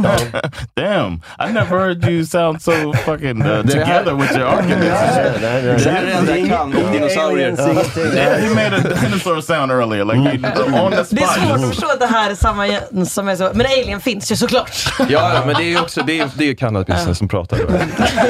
Damn, I never heard you sound so fucking uh, Det här- together with your arguments. Nej, nej, nej. Det här är det enda jag kan om dinosaurier. Yeah, he made a dinosaur sound earlier, like he, on the spot. Det är svårt att förstå att det här är samma som är så. Men Alien finns ju såklart. Ja, men det är ju också det är, det är ju cannabisen som pratar. Då.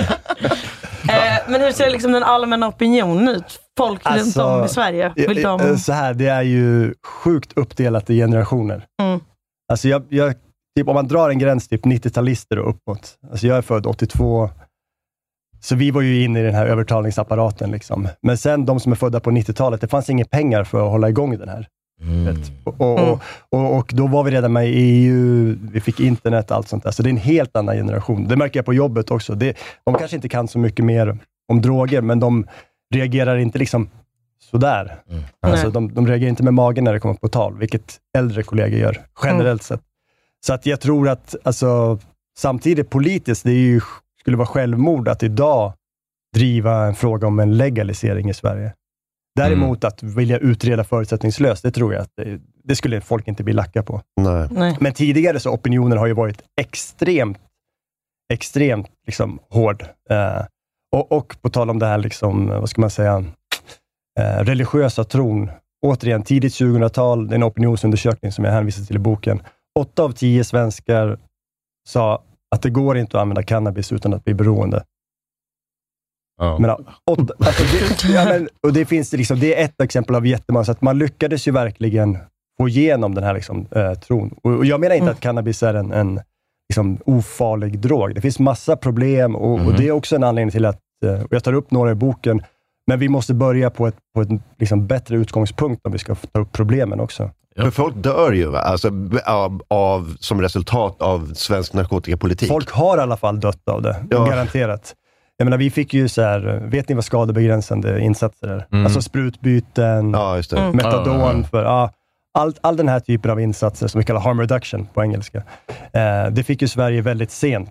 Eh, men hur ser liksom den allmänna opinionen ut? Folk runt Alltså, om i Sverige? Vill eh, de... Så här, det är ju sjukt uppdelat i generationer. Mm. Alltså jag, jag, typ, om man drar en gräns, typ nittio-talister och uppåt. Alltså jag är född åttiotvå, så vi var ju inne i den här övertalningsapparaten. Liksom. Men sen de som är födda på nittiotalet, det fanns inga pengar för att hålla igång den här. Vet. Och, och, Mm. och, och, och då var vi redan med i E U, vi fick internet och allt sånt där. Så det är en helt annan generation. Det märker jag på jobbet också. Det, de kanske inte kan så mycket mer om droger, men de reagerar inte liksom sådär. Mm. Alltså, Nej. de, de reagerar inte med magen när det kommer på tal, vilket äldre kollegor gör, generellt sett. Så att jag tror att, alltså, samtidigt politiskt, det är ju, skulle vara självmord att idag driva en fråga om en legalisering i Sverige. Däremot att vilja utreda förutsättningslöst, det tror jag att det, det skulle folk inte bli lacka på. Nej. Nej. Men tidigare så opinionen har ju varit extremt, extremt liksom hård. Eh, och, och på tal om det här, liksom, vad ska man säga, eh, religiösa tron. Återigen, tidigt tjugohundratal, det är en opinionsundersökning som jag hänvisar till i boken. Åtta av tio svenskar sa att det går inte att använda cannabis utan att bli beroende. Ja. Men, åtta, alltså det, ja, men, och det finns det liksom, det är ett exempel av jättemånga, så att man lyckades ju verkligen få igenom den här liksom, eh, tron. Och, och jag menar inte mm. att cannabis är en, en liksom, ofarlig drog. Det finns massa problem och, mm. och det är också en anledning till att, eh, och jag tar upp några i boken, men vi måste börja på ett, på ett liksom, bättre utgångspunkt om vi ska ta upp problemen också. Ja. För folk dör ju, va? Alltså, av, av, som resultat av svensk narkotikapolitik. Folk har i alla fall dött av det, ja. Garanterat. Jag menar, vi fick ju så här, vet ni vad skadebegränsande insatser är? Mm. Alltså sprutbyten, ja, just det. metadon, för, ja, all, all den här typen av insatser som vi kallar harm reduction på engelska. Eh, det fick ju Sverige väldigt sent.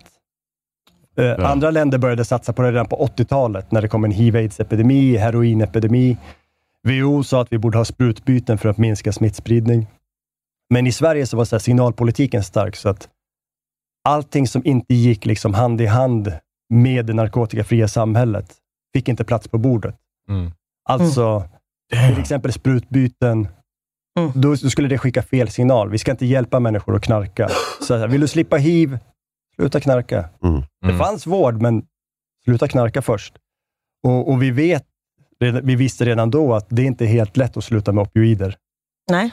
Eh, ja. Andra länder började satsa på det redan på åttiotalet när det kom en hiv-aids-epidemi, heroinepidemi. W H O sa att vi borde ha sprutbyten för att minska smittspridning. Men i Sverige så var så här signalpolitiken stark, så att allting som inte gick liksom hand i hand med det narkotikafria samhället fick inte plats på bordet. Mm. Alltså, mm. till exempel sprutbyten, mm. då, då skulle det skicka fel signal. Vi ska inte hjälpa människor att knarka. Så här, vill du slippa hiv? Sluta knarka. Mm. Mm. Det fanns vård, men sluta knarka först. Och, och vi vet, vi visste redan då att det inte är helt lätt att sluta med opioider. Nej.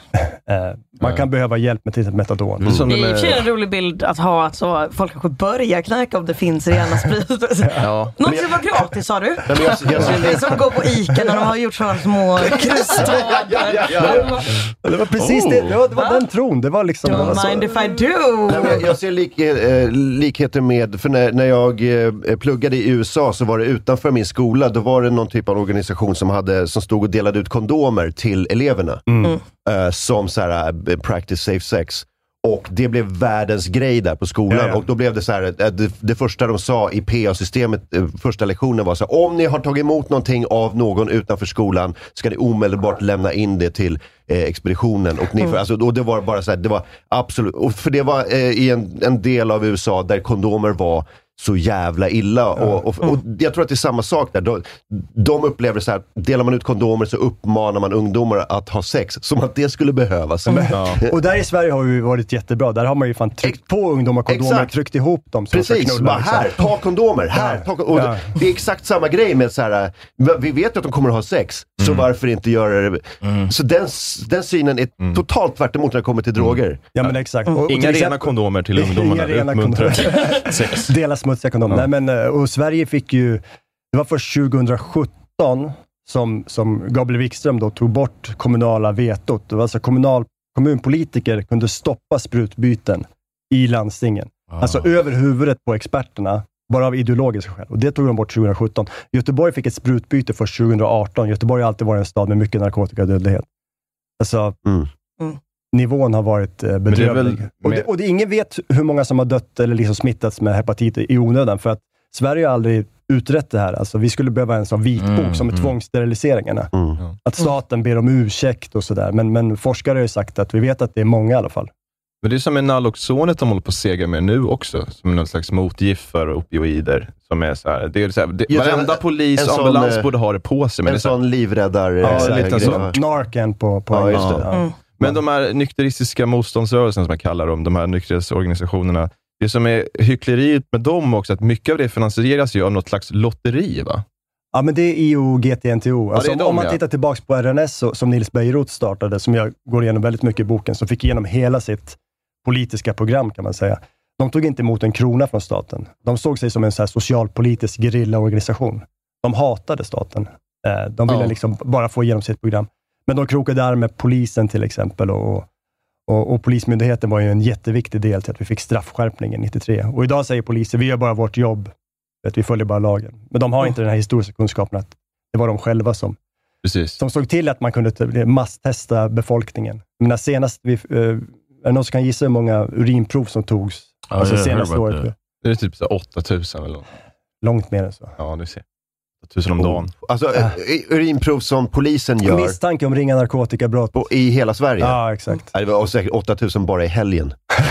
Man kan behöva hjälp med till exempel metadon. Mm. Det är ju en rolig bild att ha att så folk kanske börjar knäcka om det finns rena sprit. Ja. Något som var gratis, sa du? Nej, men jag, jag, jag, det som går på Ica när de har gjort sådana små krusttågar. Ja, ja, ja, ja. Det var precis oh. det. Det var, det var den tron. Det var liksom... Don't det var mind if I do. Nej, jag, jag ser lik, eh, likheter med... För när, när jag eh, pluggade i U S A så var det utanför min skola. Då var det någon typ av organisation som, hade, som stod och delade ut kondomer till eleverna. Mm. Uh, som så här, uh, practice safe sex. Och det blev världens grej där på skolan. Ja, ja. Och då blev det så här, uh, det, det första de sa i P A-systemet, uh, första lektionen var så här: om ni har tagit emot någonting av någon utanför skolan ska ni omedelbart lämna in det till uh, expeditionen. Och, ni mm. för, alltså, och det var bara så här, det var absolut, och för det var uh, i en, en del av U S A där kondomer var så jävla illa. Ja. Och, och, och jag tror att det är samma sak där. De, de upplever så här, delar man ut kondomer så uppmanar man ungdomar att ha sex. Som att det skulle behövas. Mm. Ja. Och där i Sverige har vi varit jättebra. Där har man ju fan tryckt på ungdomar kondomer. Exakt. Tryckt ihop dem. Så precis, bara här, ta kondomer. Här, ta, och ja. Det är exakt samma grej med så här, vi vet att de kommer att ha sex. Så mm. varför inte göra det? Mm. Så den, den synen är mm. totalt tvärt emot när det kommer till droger. Mm. Ja, men exakt. Och, och inga rena exempel, kondomer till ungdomarna. Inga rena kondomer. Sex. Dela smutsiga kondomer. Ja. Nej, men, och Sverige fick ju, det var först tjugohundrasjutton som, som Gabriel Wikström då tog bort kommunala vetot. Det var alltså kommunal, kommunpolitiker kunde stoppa sprutbyten i landstingen. Ah. Alltså över huvudet på experterna, bara av ideologiska skäl. Och det tog de bort tjugohundrasjutton. Göteborg fick ett sprutbyte först tjugohundraarton. Göteborg har alltid varit en stad med mycket narkotikadödlighet. Alltså, mm. Mm. nivån har varit eh, bedrövlig. Med... Och, det, och det, ingen vet hur många som har dött eller liksom smittats med hepatit i onödan. För att Sverige har aldrig utrett det här. Alltså, vi skulle behöva en sån vitbok mm, som är mm. tvångssteriliseringarna. Mm. Att staten ber om ursäkt och sådär. Men, men forskare har ju sagt att vi vet att det är många i alla fall. Men det är som med Naloxonet de håller på att sega med nu också. Som någon slags motgift för opioider. Som är så här, det är så här, det, varenda polis och ambulans sån, borde ha det på sig. Men en det är så här, sån livräddare. Ja, lite så. Narcan på, på ja, just det. Ja. Mm. Men de här nykteristiska motståndsrörelsen som jag kallar dem, de här nykterhetsorganisationerna, det som är hyckleriet med dem också, att mycket av det finansieras ju av något slags lotteri, va? Ja, men det är I O G T N T O. Alltså, ja, om, om man ja. tittar tillbaka på R N S så, som Nils Bejerot startade, som jag går igenom väldigt mycket i boken, som fick igenom hela sitt politiska program, kan man säga. De tog inte emot en krona från staten. De såg sig som en så här socialpolitisk gerillaorganisation. De hatade staten. De ville ja. liksom bara få igenom sitt program. Men de krokade arm med polisen till exempel och, och, och polismyndigheten var ju en jätteviktig del till att vi fick straffskärpningen nittiotre. Och idag säger polisen, vi gör bara vårt jobb. Vet, vi följer bara lagen. Men de har mm. inte den här historiska kunskapen att det var de själva som, Precis. som såg till att man kunde masstesta befolkningen. Men senast vi, eh, är det någon som kan gissa hur många urinprov som togs? Ja, alltså senaste året. Det. det är typ så åtta tusen eller något. Långt mer än så. Ja, du ser. Tusen om dagen. Alltså äh. urinprov som polisen gör. Misstanke om ringa narkotikabrott. På, i hela Sverige? Ja, exakt. Ja, det var säkert åtta tusen bara i helgen.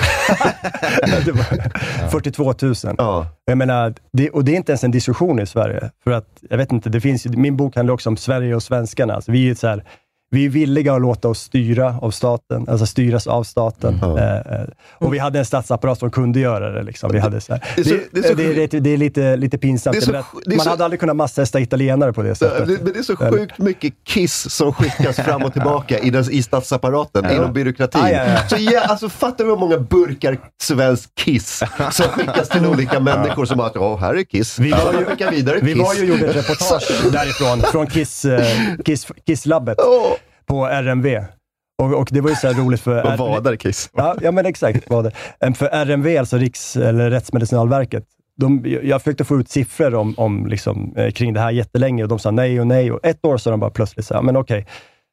Det var fyrtiotvå tusen. Ja. Jag menar, det, och det är inte ens en diskussion i Sverige. För att, jag vet inte, det finns min bok handlar också om Sverige och svenskarna. Alltså, vi är så här, vi är villiga att låta oss styra av staten, alltså styras av staten. Mm. Eh, och vi hade en statsapparat som kunde göra det. Liksom. Vi hade så här. Det är så- det är så- det, det, det, det är lite, lite pinsamt. Det är så- Men det är man så- hade aldrig kunnat masstesta italienare på det sättet. Det, men det är så sjukt mycket kiss som skickas fram och tillbaka i, den, i statsapparaten, Ja. inom byråkratin. Ah, ja, ja. Så ja, alltså, fattar du hur många burkar svensk kiss som skickas till olika människor som att, åh, här är kiss. Vi var Så ju, skickar vidare vi kiss. var ju och gjorde ett reportage därifrån, från Kiss, eh, Kiss, Kisslabbet på R M V. Och, och det var ju så här roligt för... Och vad där Kiss? Ja, ja, men exakt. Vad det. För R M V, alltså Riks, eller Rättsmedicinalverket, de, jag försökte få ut siffror om, om liksom, eh, kring det här jättelänge och de sa nej och nej. Och ett år så de bara plötsligt så här, men okej.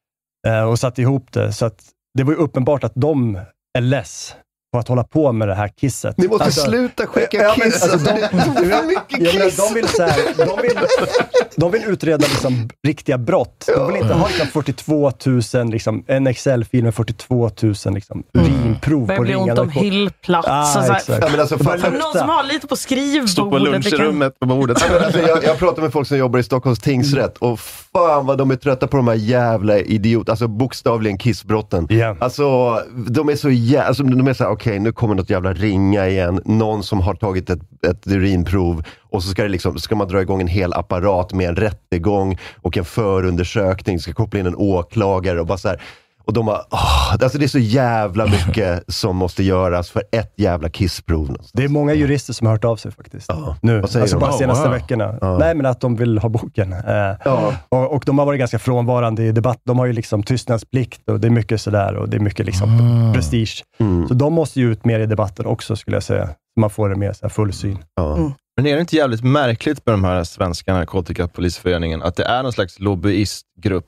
Eh, och satte ihop det. Så att det var ju uppenbart att de är less på att hålla på med det här kisset. Ni måste sluta skicka ja, men, kiss. alltså, de, Det är för mycket jag menar, kiss. de, vill, så här, de, vill, de vill utreda liksom, riktiga brott. De vill inte ha liksom, fyrtiotvå tusen, liksom, en Excel-fil med fyrtiotvå tusen liksom, urinprov Börjar på bli ont ringarna. om hyllplats. Ah, och så här. exakt. Ja, men alltså, Det börjar fan, någon som har lite på skrivbordet. Stå på lunchrummet på bordet. Alltså, jag, jag pratar med folk som jobbar i Stockholms tingsrätt och fan vad de är trötta på de här jävla idiot, alltså bokstavligen kissbrotten. Yeah. Alltså de är så jävla, alltså, de är så här, okej, nu kommer något jävla ringa igen, någon som har tagit ett, ett urinprov och så ska det liksom, ska man dra igång en hel apparat med en rättegång och en förundersökning, ska koppla in en åklagare och bara så här. Och de har, åh, alltså det är så jävla mycket som måste göras för ett jävla kissprov. Det är många jurister som har hört av sig faktiskt. Ja. Nu, Vad säger alltså de? bara Oh, senaste wow. veckorna. Ja. Nej, men att de vill ha boken. Eh, Ja. och, och de har varit ganska frånvarande i debatt. De har ju liksom tystnadsplikt och det är mycket sådär och det är mycket liksom Ah. prestige. Mm. Så de måste ju ut mer i debatten också, skulle jag säga. Så man får det mer så här full syn. Ja. Mm. Men är det inte jävligt märkligt med de här svenska narkotikapolisföreningen att det är någon slags lobbyistgrupp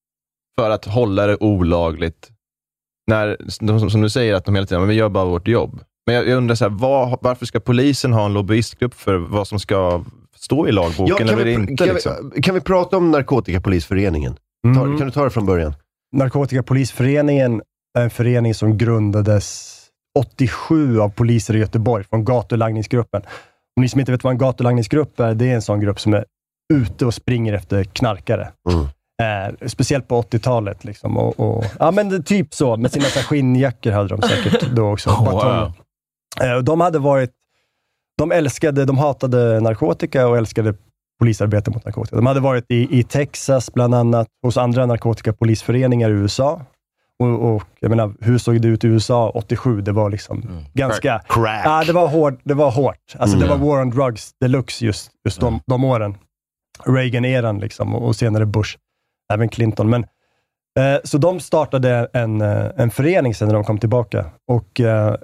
för att hålla det olagligt när, de, som du säger, att de hela tiden, men vi gör bara vårt jobb. Men jag, jag undrar så här, vad, varför ska polisen ha en lobbyistgrupp för vad som ska stå i lagboken Ja, kan, eller vi, inte? kan, Liksom? vi, kan vi prata om Narkotikapolisföreningen? Ta, Mm. kan du ta det från början? Narkotikapolisföreningen är en förening som grundades åttiosju av poliser i Göteborg från gatulangningsgruppen. Om ni som inte vet vad en gatulangningsgrupp är, det är en sån grupp som är ute och springer efter knarkare. Mm. Eh, speciellt på åttiotalet. Liksom, och, och, ja, men det, typ så. Med sina så här skinnjackor hade de säkert då också. Oh, Batonger. Eh, de hade varit... De älskade, de hatade narkotika och älskade polisarbete mot narkotika. De hade varit i, i Texas bland annat, hos andra narkotikapolisföreningar i U S A. Och, och jag menar, hur såg det ut i U S A åttiosju? Det var liksom mm. ganska... Crack. Ja, det var hårt. Det var hårt. Alltså Mm. det var war on drugs deluxe just, just de, de åren. Reagan-eran liksom, och, och senare Bush. Även Clinton. Men, eh, så de startade en, eh, en förening sen när de kom tillbaka. Och eh,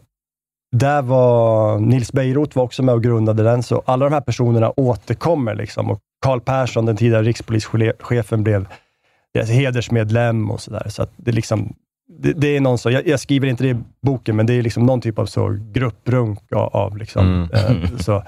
där var Nils Beirut var också med och grundade den. Så alla de här personerna återkommer. Liksom, och Carl Persson, den tidigare rikspolischefen, blev deras hedersmedlem och sådär. Så att det, liksom, det, det är någon så, jag, jag skriver inte det i boken, men det är liksom någon typ av så grupprunk av, av liksom, Mm. eh, så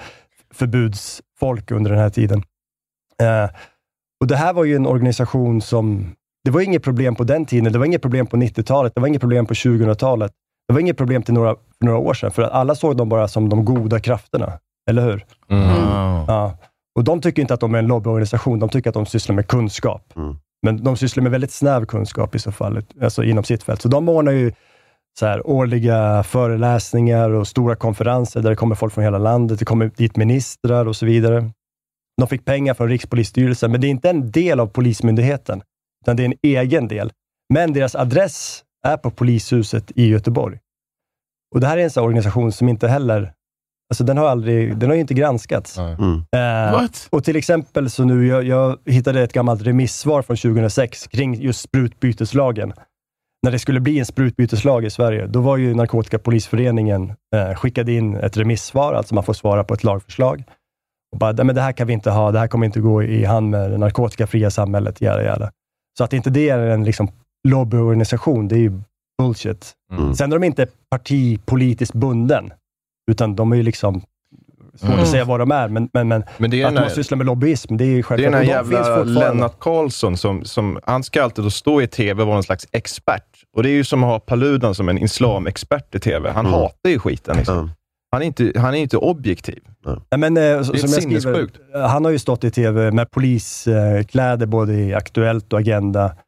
förbudsfolk under den här tiden. Eh, och det här var ju en organisation som, det var inget problem på den tiden, det var inget problem på nittiotalet, det var inget problem på tjugohundratalet, det var inget problem till några, för några år sedan, för att alla såg dem bara som de goda krafterna, eller hur? Mm. Ja. Och de tycker inte att de är en lobbyorganisation, de tycker att de sysslar med kunskap. Mm. Men de sysslar med väldigt snäv kunskap i så fall, alltså inom sitt fält. Så de ordnar ju så här, årliga föreläsningar och stora konferenser där det kommer folk från hela landet, det kommer dit ministrar och så vidare. De fick pengar från Rikspolisstyrelsen, men det är inte en del av polismyndigheten, utan det är en egen del. Men deras adress är på polishuset i Göteborg. Och det här är en sån organisation som inte heller, alltså den har aldrig, den har ju inte granskats. Mm. Eh, What? och till exempel så nu, jag, jag hittade ett gammalt remissvar från tjugohundrasex kring just sprutbyteslagen. När det skulle bli en sprutbyteslag i Sverige, då var ju Narkotikapolisföreningen eh, skickade in ett remissvar, alltså man får svara på ett lagförslag. Och bara, men det här kan vi inte ha, det här kommer inte gå i hand med det narkotikafria samhället, jära, jära. Så att inte det är en liksom, lobbyorganisation, det är ju bullshit. Mm. Sen är de inte partipolitiskt bunden, utan de är ju liksom, svårt Mm. att säga vad de är, men, men, men, Men det är att den de här- sysslar med lobbyism, det är ju Det är självklart. den här Och de finns jävla fortfarande. Lennart Karlsson som, som, han ska alltid då stå i tv och vara en slags expert. Och det är ju som att ha Paludan som en islamexpert i tv. Han Mm. hatar ju skiten liksom. Mm. Han är inte, han är inte objektiv. Ja, men, eh, Det är som jag skriver, sinnessjukt. han har ju stått i tv med poliskläder både i Aktuellt och Agenda.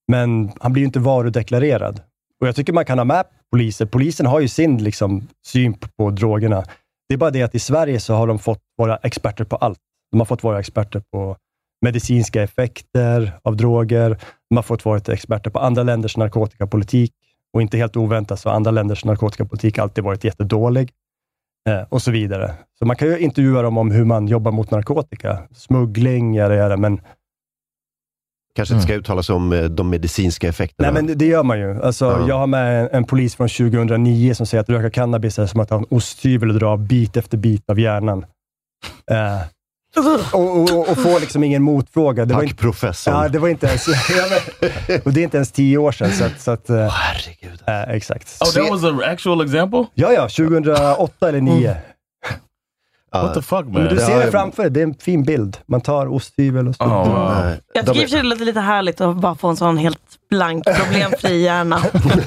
Men han blir ju inte varudeklarerad. Och jag tycker man kan ha med poliser. Polisen har ju sin liksom, syn på, på drogerna. Det är bara det att i Sverige så har de fått vara experter på allt. De har fått vara experter på medicinska effekter av droger. De har fått vara experter på andra länders narkotikapolitik. Och inte helt oväntat så har andra länders narkotikapolitik alltid varit jättedålig. Eh, och så vidare. Så man kan ju intervjua dem om hur man jobbar mot narkotika. Smuggling, är det, men kanske inte ska uttala sig om de medicinska effekterna. Nej, men det gör man ju. Alltså, ja. Jag har med en, en polis från tjugohundranio som säger att röka cannabis är som att ha en osthyvel och dra bit efter bit av hjärnan. Eh, och, och, och få liksom ingen motfråga. Det Tack var inte, professor. Ja, det var inte ens... och det är inte ens tio år sedan. Så att, så att, oh, herregud. Eh, exakt. Oh, that was an actual example? Ja, ja. tjugohundraåtta eller nio. Mm. What the fuck, man? Men du ser det framför dig, det är en fin bild. Man tar osthyvel och så. Oh, wow. Jag tycker det låter lite härligt att bara få en sån helt blank, problemfri hjärna.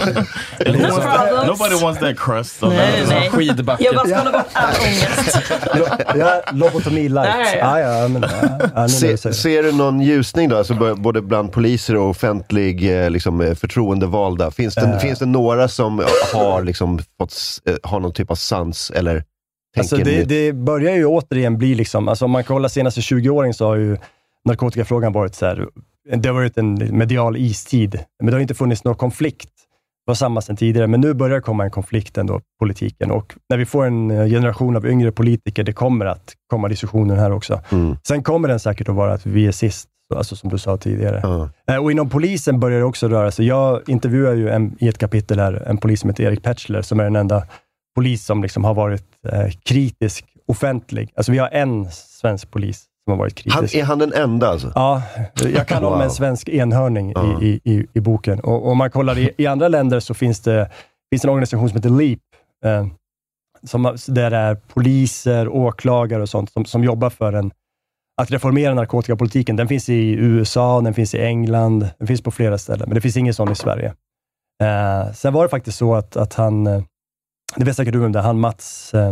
Nobody wants that crust. Nej, nej. Skidbacke. Jag bara ska bort all ångest. Ja, lobotomi light. Ja, ja, men, ja, ja, Se, ser du någon ljusning då? Alltså både bland poliser och offentlig liksom, förtroendevalda. Finns det, uh. finns det några som har liksom, fått har någon typ av sans eller Alltså det, det börjar ju återigen bli liksom, alltså om man kollar senaste tjugo-åringen så har ju narkotikafrågan varit så här, det har varit en medial istid, men det har inte funnits någon konflikt. Det var samma sedan tidigare, men nu börjar det komma en konflikt ändå, politiken, och när vi får en generation av yngre politiker, det kommer att komma diskussioner här också. Mm. Sen kommer den säkert att vara att vi är sist, alltså som du sa tidigare. Mm. Och inom polisen börjar det också röra sig. Jag intervjuar ju en, i ett kapitel här, en polis som heter Erik Petschler, som är den enda polis som liksom har varit eh, kritisk, offentlig. Alltså vi har en svensk polis som har varit kritisk. Han, är han den enda alltså? Ja, jag kan wow. om en svensk enhörning uh. i, i, i boken. Och om man kollar i, i andra länder så finns det finns en organisation som heter LEAP. Eh, som, där det är poliser, åklagare och sånt som, som jobbar för en, att reformera narkotikapolitiken. Den finns i U S A, den finns i England, den finns på flera ställen. Men det finns ingen sån i Sverige. Eh, sen var det faktiskt så att, att han... Det vet säkert du om det. Han Mats eh,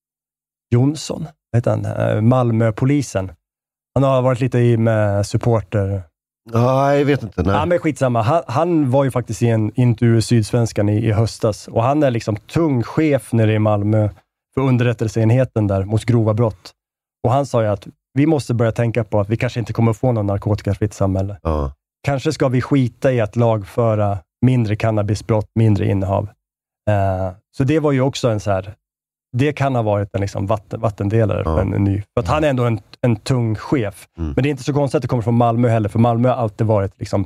Jonsson, heter han, eh, Malmöpolisen. Han har varit lite i med supporter. Ja, jag vet inte. Nej. Ja, men skitsamma. Han, han var ju faktiskt i en intervju i Sydsvenskan i, i höstas. Och han är liksom tung chef nere i Malmö för underrättelseenheten där mot grova brott. Och han sa ju att vi måste börja tänka på att vi kanske inte kommer att få någon narkotikafritt samhälle. Ja. Kanske ska vi skita i att lagföra mindre cannabisbrott, mindre innehav. Uh, så det var ju också en så här, det kan ha varit en liksom vatten, vattendelare ja. för en, en ny. För att han är ändå en, en tung chef. Mm. Men det är inte så konstigt att det kommer från Malmö heller, för Malmö har alltid varit liksom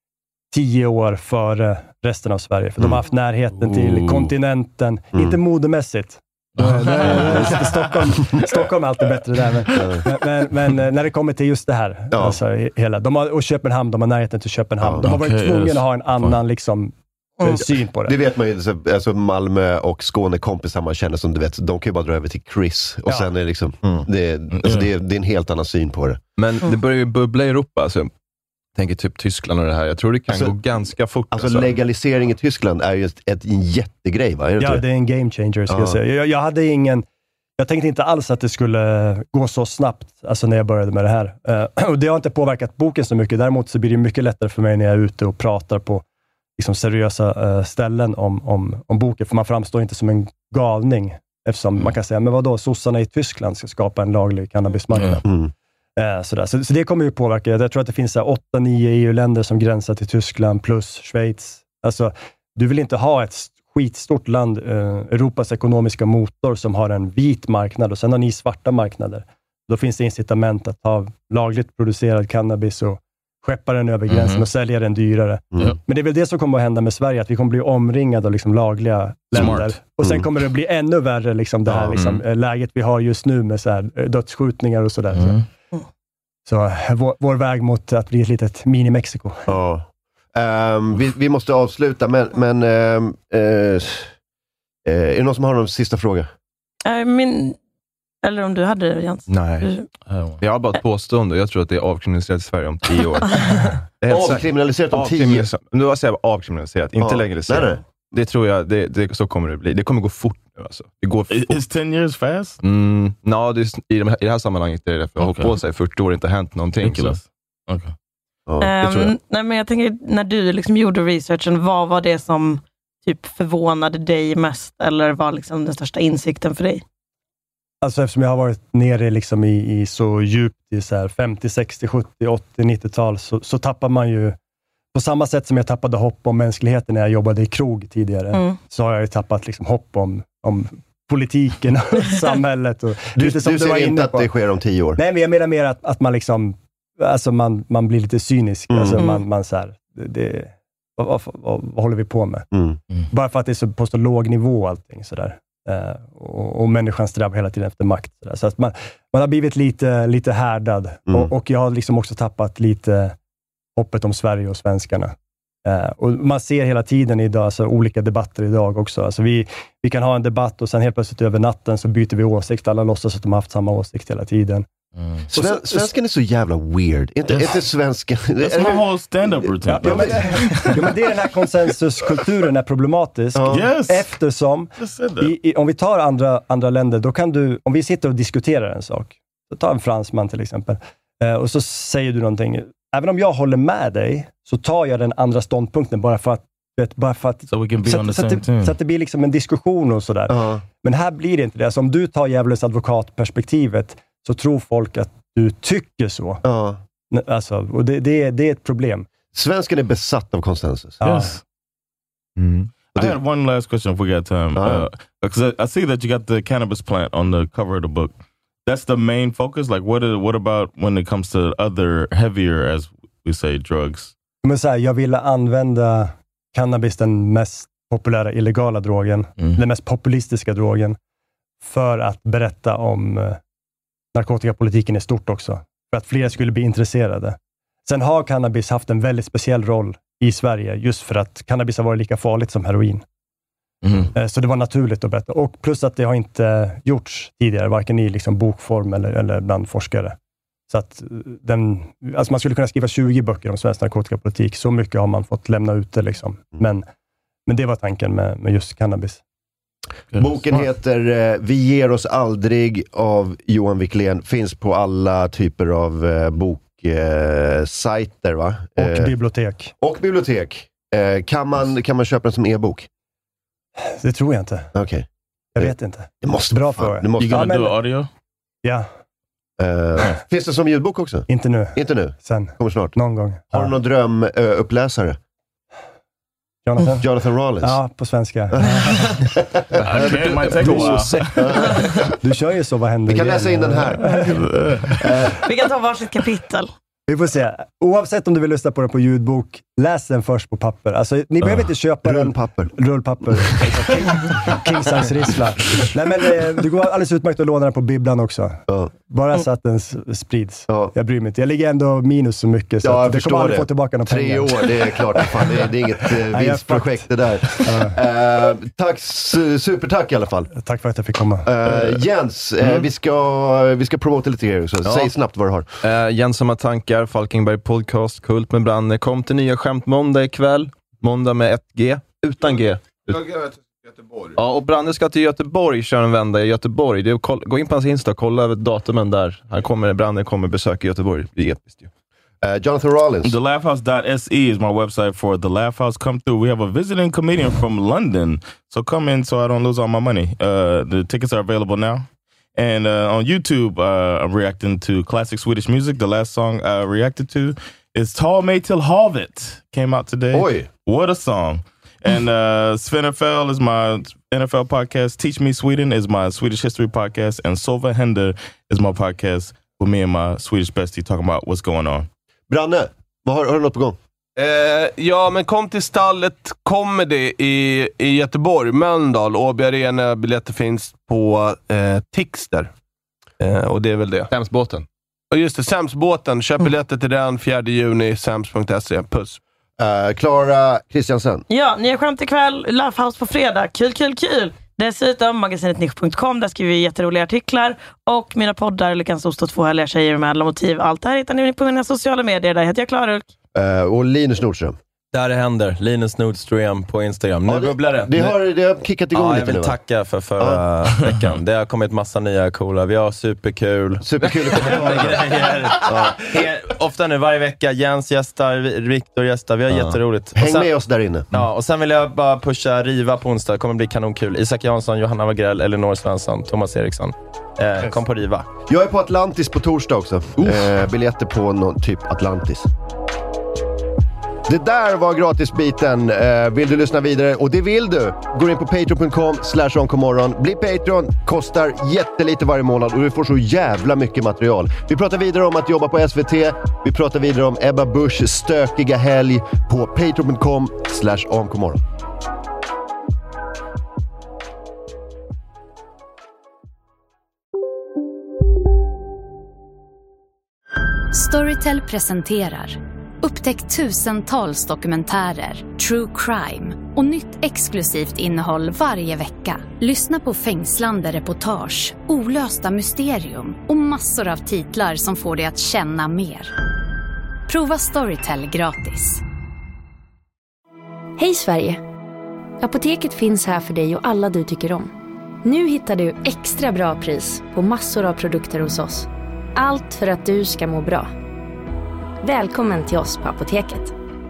tio år före resten av Sverige. För mm. de har haft närheten till oh. kontinenten, mm. inte modemässigt. nej, nej, nej, Stockholm, Stockholm är alltid bättre där. Men, men, men när det kommer till just det här, ja. alltså, hela, de har, och Köpenhamn, de har närheten till Köpenhamn. Ja, de har varit okay, tvungna att ha en annan liksom Mm. syn på det. Det vet man ju, alltså Malmö och Skåne kompisar man känner som du vet, de kan ju bara dra över till Chris och ja. sen är det liksom mm. det, alltså det, det är en helt annan syn på det. Men det börjar ju bubbla i Europa, alltså. Jag tänker typ Tyskland och det här. Jag tror det kan alltså, gå ganska fort. Alltså, alltså legalisering i Tyskland är ju ett, ett, en jättegrej, va? Är det ja, inte? Det är en game changer, ska ja. jag säga. Jag, jag hade ingen jag tänkte inte alls att det skulle gå så snabbt, alltså när jag började med det här. Uh, och det har inte påverkat boken så mycket. Däremot så blir det mycket lättare för mig när jag är ute och pratar på liksom seriösa uh, ställen om, om, om boken. För man framstår inte som en galning. Eftersom mm. man kan säga, men vadå, sossarna i Tyskland ska skapa en laglig cannabismarknad. Mm. Uh, sådär. Så, så det kommer ju påverka. Jag tror att det finns åtta, nio E U-länder som gränsar till Tyskland plus Schweiz. Alltså, du vill inte ha ett skitstort land, uh, Europas ekonomiska motor, som har en vit marknad och sen har ni svarta marknader. Då finns det incitament att ha lagligt producerad cannabis och skeppa den över gränsen mm. och sälja den dyrare. Mm. Men det är väl det som kommer att hända med Sverige, att vi kommer bli omringade av liksom lagliga länder. Mm. Och sen kommer det bli ännu värre, liksom det här mm. liksom, läget vi har just nu med så här, dödsskjutningar och sådär. Mm. Så, så vår, vår väg mot att bli ett litet mini-Mexiko. Ja. Um, vi, vi måste avsluta, men, men um, uh, uh, är det någon som har någon sista fråga? Äh, min... Eller om du hade det, Jens. Nej. Jag har bara ett påstående. Jag tror att det är avkriminaliserat i Sverige om tio år. Avkriminaliserat om tio år? Nu har jag sagt avkriminaliserat, inte ja. legaliserat. Nej, nej. Det tror jag, det, det, så kommer det bli. Det kommer gå fort nu alltså. Det går fort. Is ten years fast? Mm, no, det är, i, de här, i det här sammanhanget är det därför. Jag har okay. hållit på sig fyrtio år, inte hänt någonting. Okay. Ja, det tror jag. Um, nej, men jag tänker, när du liksom gjorde researchen, vad var det som typ förvånade dig mest? Eller var liksom den största insikten för dig? Alltså eftersom jag har varit nere liksom i, i så djupt i så här femtio, sextio, sjuttio, åttio, nittio-tal så, så tappar man ju, på samma sätt som jag tappade hopp om mänskligheten när jag jobbade i krog tidigare, mm. så har jag ju tappat liksom hopp om, om politiken och samhället. Och, du som du ser inte att det sker om tio år? Nej, men jag menar mer att, att man liksom, alltså man, man blir lite cynisk. Mm. Alltså man, man så här, det, det, vad, vad, vad, vad håller vi på med? Mm. Mm. Bara för att det är så, på så låg nivå allting sådär. Uh, och, och människan strävar hela tiden efter makt. Sådär. Så att man, man har blivit lite, lite härdad. Mm. Och, och jag har liksom också tappat lite hoppet om Sverige och svenskarna. Uh, och man ser hela tiden idag, alltså olika debatter idag också. Alltså vi, vi kan ha en debatt och sen helt plötsligt över natten så byter vi åsikt. Alla låtsas att de har haft samma åsikt hela tiden. Mm. Sven, svensken är så jävla weird. Inte, yes. inte svensken. That's my whole stand-up routine. Ja, men, ja, men det är den här konsensuskulturen är problematisk. Oh. Yes. Eftersom, i, i, om vi tar andra, andra länder, då kan du, om vi sitter och diskuterar en sak, så ta en fransman till exempel, eh, och så säger du någonting. Även om jag håller med dig, så tar jag den andra ståndpunkten bara för att Vet, bara för att, so we can be så, on the så, same att det, team. så att det blir liksom en diskussion och sådär. Uh-huh. Men här blir det inte det. Alltså, om du tar djävulens advokatperspektivet så tror folk att du tycker så. Uh-huh. Alltså, och det, det, är, det är ett problem. Svensken är besatt av konsensus. Ja. Yes. Mm. I had one last question if we got time. Because uh, uh, I, I see that you got the cannabis plant on the cover of the book. That's the main focus? Like what, is, what about when it comes to other heavier, as we say, drugs? Men så här, jag ville använda cannabis, den mest populära illegala drogen, mm. den mest populistiska drogen, för att berätta om eh, narkotikapolitiken i stort också. För att fler skulle bli intresserade. Sen har cannabis haft en väldigt speciell roll i Sverige, just för att cannabis har varit lika farligt som heroin. Mm. Eh, så det var naturligt att berätta. Och plus att det har inte gjorts tidigare, varken i liksom bokform eller, eller bland forskare. Så att den, alltså man skulle kunna skriva tjugo böcker om svensk narkotikapolitik. Så mycket har man fått lämna ut det liksom. Men, men det var tanken med, med just cannabis. Boken heter eh, Vi ger oss aldrig av Johan Wiklén. Finns på alla typer av eh, boksajter, eh, va? Och eh, bibliotek. Och bibliotek. Eh, kan, man, kan man köpa den som e-bok? Det tror jag inte. Okej. Okay. Jag vet inte. Det måste bra fan, för det måste You gonna ja, do audio? Ja. Uh, finns det som ljudbok också? Inte nu. Inte nu? Sen. Kommer snart. Någon gång. Har du någon drömuppläsare? Jonathan? Jonathan Rollins. Ja, på svenska. du, du kör ju så, vad händer? Vi kan läsa in den här. Vi kan ta varsitt kapitel. Vi får se. Oavsett om du vill lyssna på den på ljudbok, läs den först på papper. Alltså, ni behöver inte köpa den. Rullpapper. Rullpapper. King size rissla. Nej, men det, det går alldeles utmärkt att låna den på bibblan också. Ja. Bara så att den sprids. Ja. Jag bryr mig inte. Jag ligger ändå minus så mycket. Så ja, att det kommer aldrig få tillbaka några Tre pengar. år, det är klart. Fan, det, är, det är inget uh, vinstprojekt det där. Ja. Uh, tack, supertack i alla fall. Tack för att jag fick komma. Uh, Jens, mm. uh, vi, ska, vi ska promota lite grejer. Så ja. Säg snabbt vad du har. Uh, Jens som har tankar, Falkenberg podcast, Kult med Branne. Kom till nya skämt måndag ikväll. Måndag med ett G, utan G. Ut- Göteborg. Ja, och Branne ska till Göteborg, kör en vända i Göteborg. Det är koll- gå in på hans Insta och kolla över datumen där. Här kommer Branne kommer besöka Göteborg. Det är episkt ju. Uh, Jonathan Rollins. the laugh house dot s e is my website for The Laugh House. Come through. We have a visiting comedian from London. So come in so I don't lose all my money. Uh, the tickets are available now. And uh, on YouTube, uh, I'm reacting to classic Swedish music. The last song I reacted to is Tall Mig till Havet. Came out today. Oi. What a song. And uh, Sven F L is my N F L podcast. Teach Me Sweden is my Swedish history podcast. And Sova Hender is my podcast with me and my Swedish bestie talking about what's going on. Branne, vad har, har du något på gång? Eh, ja, men kom till stallet Comedy i, i Göteborg, Mölndal. Åby Arena, biljetter finns på eh, Tixter. Eh, och det är väl det. Sämsbåten. Och just det, Sämsbåten. Köp biljetter till den fjärde juni, säms punkt se. Puss. Klara uh, Kristiansen. Ja, nya skämt ikväll. Laugh House på fredag. Kul, kul, kul. Dessutom magasinet nisch punkt com. Där skriver vi jätteroliga artiklar. Och mina poddar, Lyckans Ost och två härliga tjejer med alla motiv. Allt det här hittar ni på mina sociala medier. Där heter jag Klara Ulk. Uh, och Linus Nordström. Där det händer. Linus Nordström på Instagram. Nu ja, det, bubblar det. Det har, det har kickat igång ja, lite jag vill nu, tacka för förra ja. veckan. Det har kommit massa nya coola. Vi har superkul. Superkul. grejer. Ja. Ofta nu, varje vecka. Jens gästar, Viktor gästar. Vi har ja. jätteroligt. Häng sen, med oss där inne. Ja, och sen vill jag bara pusha Riva på onsdag. Det kommer bli kanonkul. Isak Jansson, Johanna Wagrell, Elinor Svensson, Thomas Eriksson. Eh, kom på Riva. Jag är på Atlantis på torsdag också. Eh, biljetter på någon typ Atlantis. Det där var gratisbiten. Eh, vill du lyssna vidare? Och det vill du. Gå in på patreon punkt com slash onkomorron. Bli Patreon. Kostar jättelite varje månad och du får så jävla mycket material. Vi pratar vidare om att jobba på S V T. Vi pratar vidare om Ebba Buschs stökiga helg på patreon punkt com slash onkomorron. Storytel presenterar upptäck tusentals dokumentärer, true crime och nytt exklusivt innehåll varje vecka. Lyssna på fängslande reportage, olösta mysterium och massor av titlar som får dig att känna mer. Prova Storytel gratis. Hej Sverige! Apoteket finns här för dig och alla du tycker om. Nu hittar du extra bra pris på massor av produkter hos oss. Allt för att du ska må bra. Välkommen till oss på Apoteket.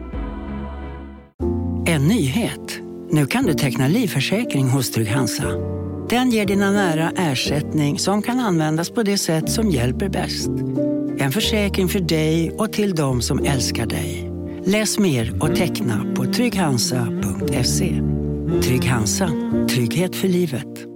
En nyhet. Nu kan du teckna livförsäkring hos Trygg Hansa. Den ger dina nära ersättning som kan användas på det sätt som hjälper bäst. En försäkring för dig och till de som älskar dig. Läs mer och teckna på trygg hansa punkt se. Trygg Hansa. Trygghet för livet.